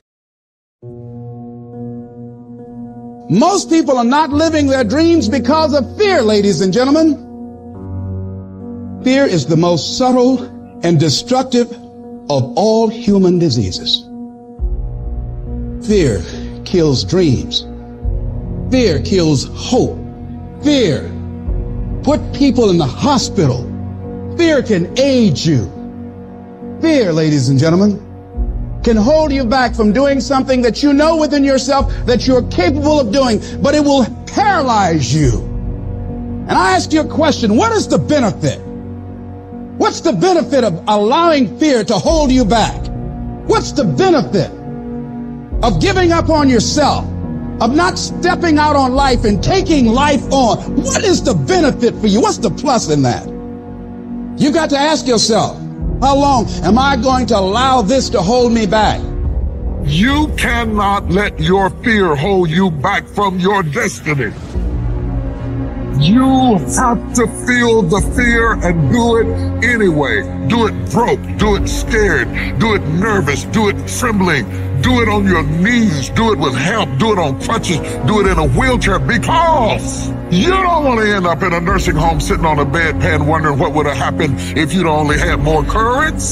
Most people are not living their dreams because of fear, ladies and gentlemen. Fear is the most subtle and destructive of all human diseases. Fear kills dreams. Fear kills hope. Fear put people in the hospital. Fear can age you. Fear, ladies and gentlemen, can hold you back from doing something that you know within yourself that you're capable of doing, but it will paralyze you. And I ask you a question, what is the benefit? What's the benefit of allowing fear to hold you back? What's the benefit of giving up on yourself, of not stepping out on life and taking life on? What is the benefit for you? What's the plus in that? You got to ask yourself, how long am I going to allow this to hold me back? You cannot let your fear hold you back from your destiny. You have to feel the fear and do it anyway. Do it broke, do it scared, do it nervous, do it trembling, do it on your knees, do it with help, do it on crutches, do it in a wheelchair, because you don't want to end up in a nursing home sitting on a bedpan wondering what would have happened if you'd only had more courage.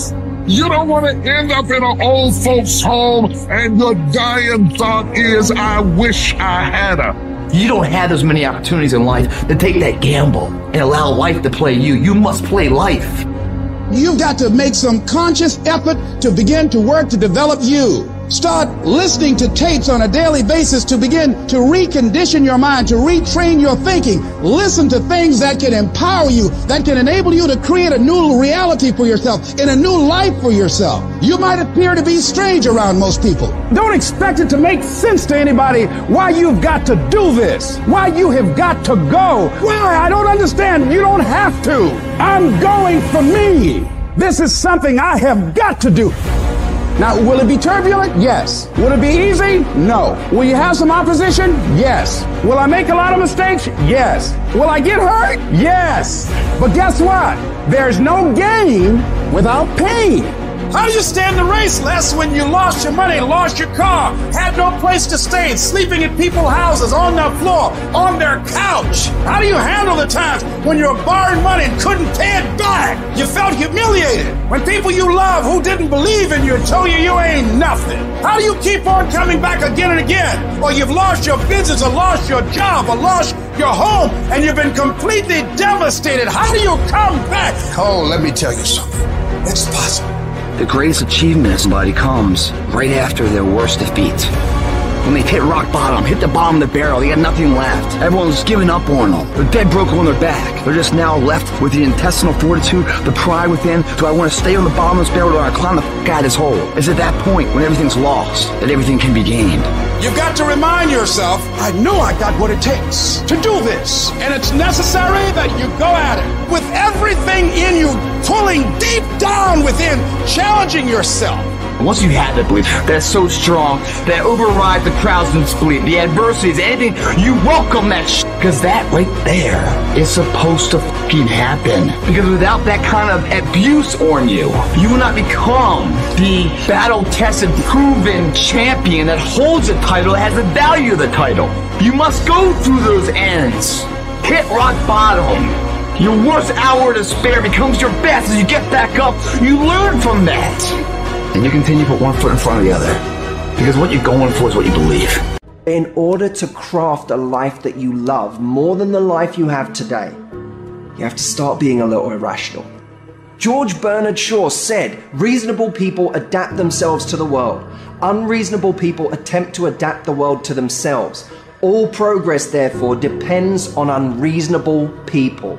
You don't want to end up in an old folks' home and your dying thought is, I wish I had her. You don't have as many opportunities in life to take that gamble and allow life to play you. You must play life. You've got to make some conscious effort to begin to work to develop you. Start listening to tapes on a daily basis to begin to recondition your mind, to retrain your thinking. Listen to things that can empower you, that can enable you to create a new reality for yourself and a new life for yourself. You might appear to be strange around most people. Don't expect it to make sense to anybody why you've got to do this, why you have got to go. Why? I don't understand. You don't have to. I'm going for me. This is something I have got to do. Now, will it be turbulent? Yes. Will it be easy? No. Will you have some opposition? Yes. Will I make a lot of mistakes? Yes. Will I get hurt? Yes. But guess what? There's no gain without pain. How do you stand the race, Les, when you lost your money, lost your car, had no place to stay, sleeping in people's houses, on their floor, on their couch? How do you handle the times when you were borrowing money and couldn't pay it back? You felt humiliated. When people you love who didn't believe in you told you you ain't nothing. How do you keep on coming back again and again? Or you've lost your business, or lost your job, or lost your home, and you've been completely devastated. How do you come back? Cole, let me tell you something. It's possible. The greatest achievement of somebody comes right after their worst defeat. When they've hit rock bottom, hit the bottom of the barrel, they got nothing left. Everyone's given up on them. They're dead broke on their back. They're just now left with the intestinal fortitude, the pride within. Do I want to stay on the bottom of this barrel, or do I climb the f*** out of this hole? It's at that point when everything's lost that everything can be gained. You've got to remind yourself, I know I got what it takes to do this. And it's necessary that you go at it with everything in you, pulling deep down within, challenging yourself. Once you have that belief that's so strong that overrides the crowd's disbelief, the adversities, anything, you welcome that shit. Because that right there is supposed to fucking happen. Because without that kind of abuse on you, you will not become the battle-tested, proven champion that holds the title, has the value of the title. You must go through those ends. Hit rock bottom. Your worst hour of despair becomes your best. As you get back up, you learn from that. And you continue to put one foot in front of the other. Because what you're going for is what you believe. In order to craft a life that you love more than the life you have today, you have to start being a little irrational. George Bernard Shaw said, reasonable people adapt themselves to the world. Unreasonable people attempt to adapt the world to themselves. All progress, therefore, depends on unreasonable people.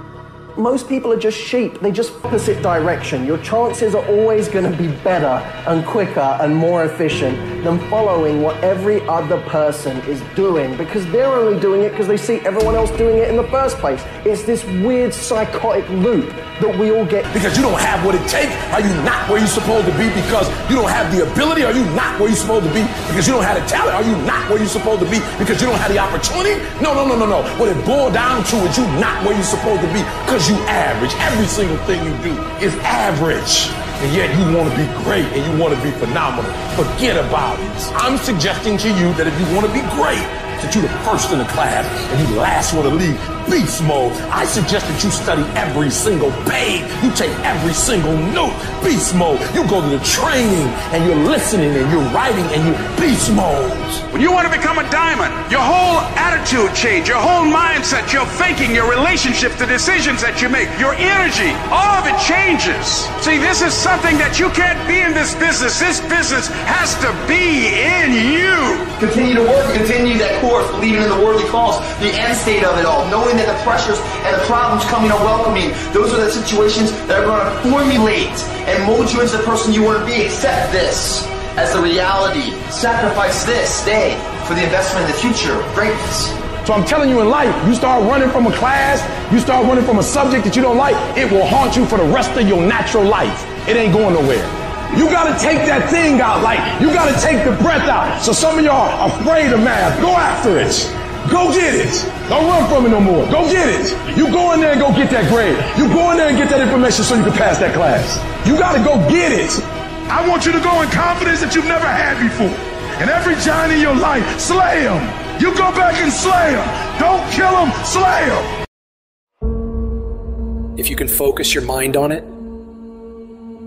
Most people are just sheep. They just opposite direction. Your chances are always going to be better and quicker and more efficient than following what every other person is doing, because they're only doing it because they see everyone else doing it in the first place. It's this weird psychotic loop that we all get. Because you don't have what it takes. Are you not where you're supposed to be because you don't have the ability? Are you not where you're supposed to be because you don't have the talent? Are you not where you're supposed to be because you don't have the opportunity? No, no, no, no, no. What it boiled down to is you not where you're supposed to be because you average. Every single thing you do is average. And yet you want to be great and you want to be phenomenal. Forget about it. I'm suggesting to you that if you want to be great, that you're the first in the class and you last one to leave beast mode. I suggest that you study every single page. You take every single note. Beast mode. You go to the training and you're listening and you're writing and you're beast mode. When you want to become a diamond, your whole attitude change, your whole mindset, your thinking, your relationships, the decisions that you make, your energy, all of it changes. See, this is something that you can't be in this business. This business has to be in you. Continue to work, continue that course, believing in the worthy cause, the end state of it all, knowing that the pressures and the problems coming are welcoming. Those are the situations that are going to formulate and mold you into the person you want to be. Accept this as the reality. Sacrifice this day for the investment in the future of greatness. So I'm telling you, in life, you start running from a class, you start running from a subject that you don't like, it will haunt you for the rest of your natural life. It ain't going nowhere. You gotta take that thing out, like, you gotta take the breath out. So some of y'all are afraid of math. Go after it. Go get it. Don't run from it no more. Go get it. You go in there and go get that grade. You go in there and get that information so you can pass that class. You gotta go get it. I want you to go in confidence that you've never had before. And every giant in your life, slay him. You go back and slay him. Don't kill him, slay him. If you can focus your mind on it,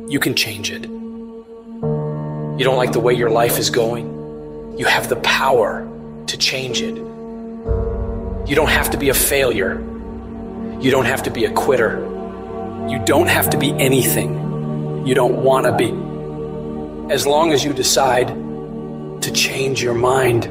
you can change it. You don't like the way your life is going? You have the power to change it. You don't have to be a failure. You don't have to be a quitter. You don't have to be anything you don't want to be. As long as you decide to change your mind.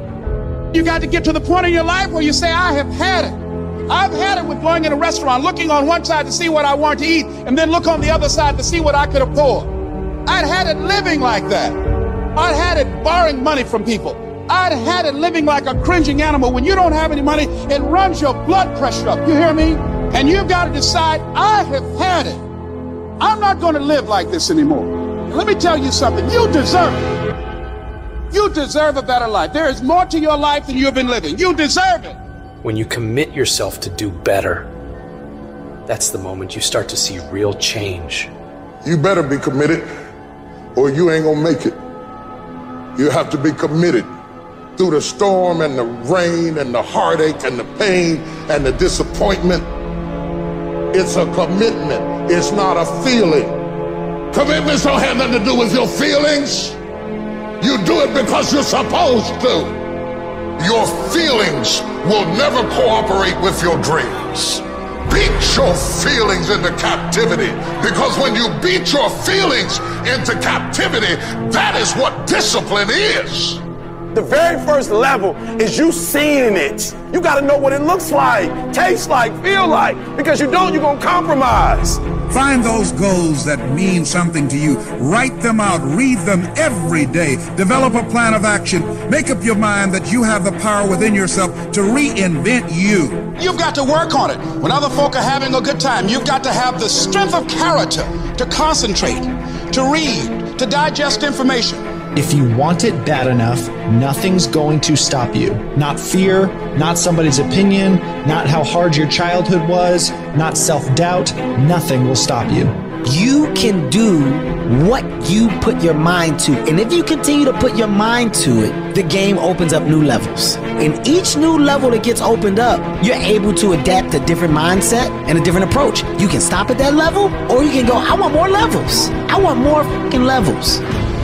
You got to get to the point in your life where you say, I have had it. I've had it with going in a restaurant, looking on one side to see what I want to eat, and then look on the other side to see what I could afford. I'd had it living like that. I'd had it borrowing money from people. I'd had it living like a cringing animal. When you don't have any money, it runs your blood pressure up. You hear me? And you've got to decide, I have had it. I'm not going to live like this anymore. Let me tell you something. You deserve it. You deserve a better life. There is more to your life than you've been living. You deserve it. When you commit yourself to do better, that's the moment you start to see real change. You better be committed or you ain't gonna make it. You have to be committed through the storm and the rain and the heartache and the pain and the disappointment. It's a commitment. It's not a feeling. Commitments don't have nothing to do with your feelings. You do it because you're supposed to. Your feelings will never cooperate with your dreams. Beat your feelings into captivity, because when you beat your feelings into captivity, that is what discipline is. The very first level is you seeing it. You got to know what it looks like, tastes like, feel like, because you don't, you're going to compromise. Find those goals that mean something to you. Write them out. Read them every day. Develop a plan of action. Make up your mind that you have the power within yourself to reinvent you. You've got to work on it. When other folk are having a good time, you've got to have the strength of character to concentrate, to read, to digest information. If you want it bad enough, nothing's going to stop you. Not fear, not somebody's opinion, not how hard your childhood was, not self-doubt. Nothing will stop you. You can do what you put your mind to. And if you continue to put your mind to it, the game opens up new levels. And each new level that gets opened up, you're able to adapt a different mindset and a different approach. You can stop at that level, or you can go, I want more levels. I want more fucking levels.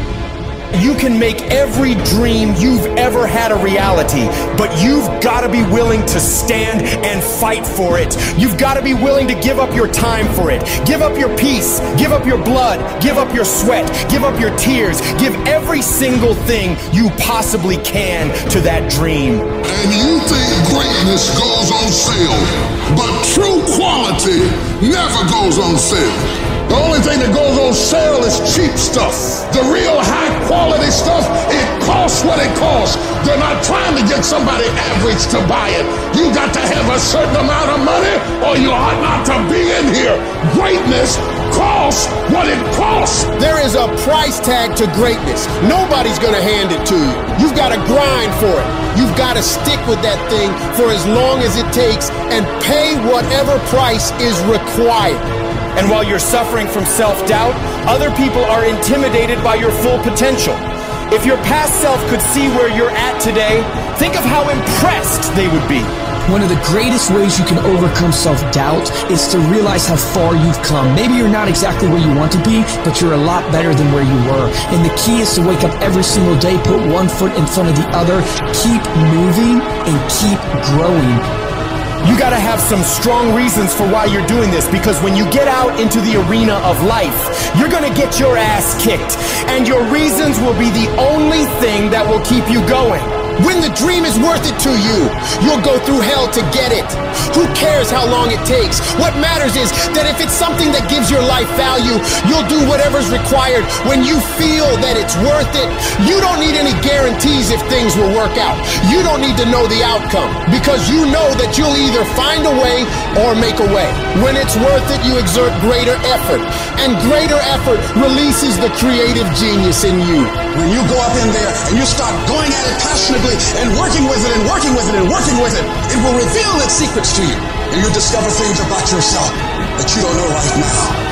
You can make every dream you've ever had a reality, but you've got to be willing to stand and fight for it. You've got to be willing to give up your time for it. Give up your peace, give up your blood, give up your sweat, give up your tears, give every single thing you possibly can to that dream. And you think greatness goes on sale, but true quality never goes on sale. The only thing that goes on sale is cheap stuff. The real high quality stuff, it costs what it costs. They're not trying to get somebody average to buy it. You got to have a certain amount of money or you ought not to be in here. Greatness costs what it costs. There is a price tag to greatness. Nobody's gonna hand it to you. You've got to grind for it. You've got to stick with that thing for as long as it takes and pay whatever price is required. And while you're suffering from self-doubt, other people are intimidated by your full potential. If your past self could see where you're at today, think of how impressed they would be. One of the greatest ways you can overcome self-doubt is to realize how far you've come. Maybe you're not exactly where you want to be, but you're a lot better than where you were. And the key is to wake up every single day, put one foot in front of the other, keep moving, and keep growing. You gotta have some strong reasons for why you're doing this, because when you get out into the arena of life, you're gonna get your ass kicked, and your reasons will be the only thing that will keep you going. When the dream is worth it to you, you'll go through hell to get it. Who cares how long it takes? What matters is that if it's something that gives your life value, you'll do whatever's required when you feel that it's worth it. You don't need any guarantees if things will work out. You don't need to know the outcome, because you know that you'll either find a way or make a way. When it's worth it, you exert greater effort, and greater effort releases the creative genius in you. When you go up in there and you start going at it passionately and working with it and working with it and working with it, it will reveal its secrets to you, and you'll discover things about yourself that you don't know right now.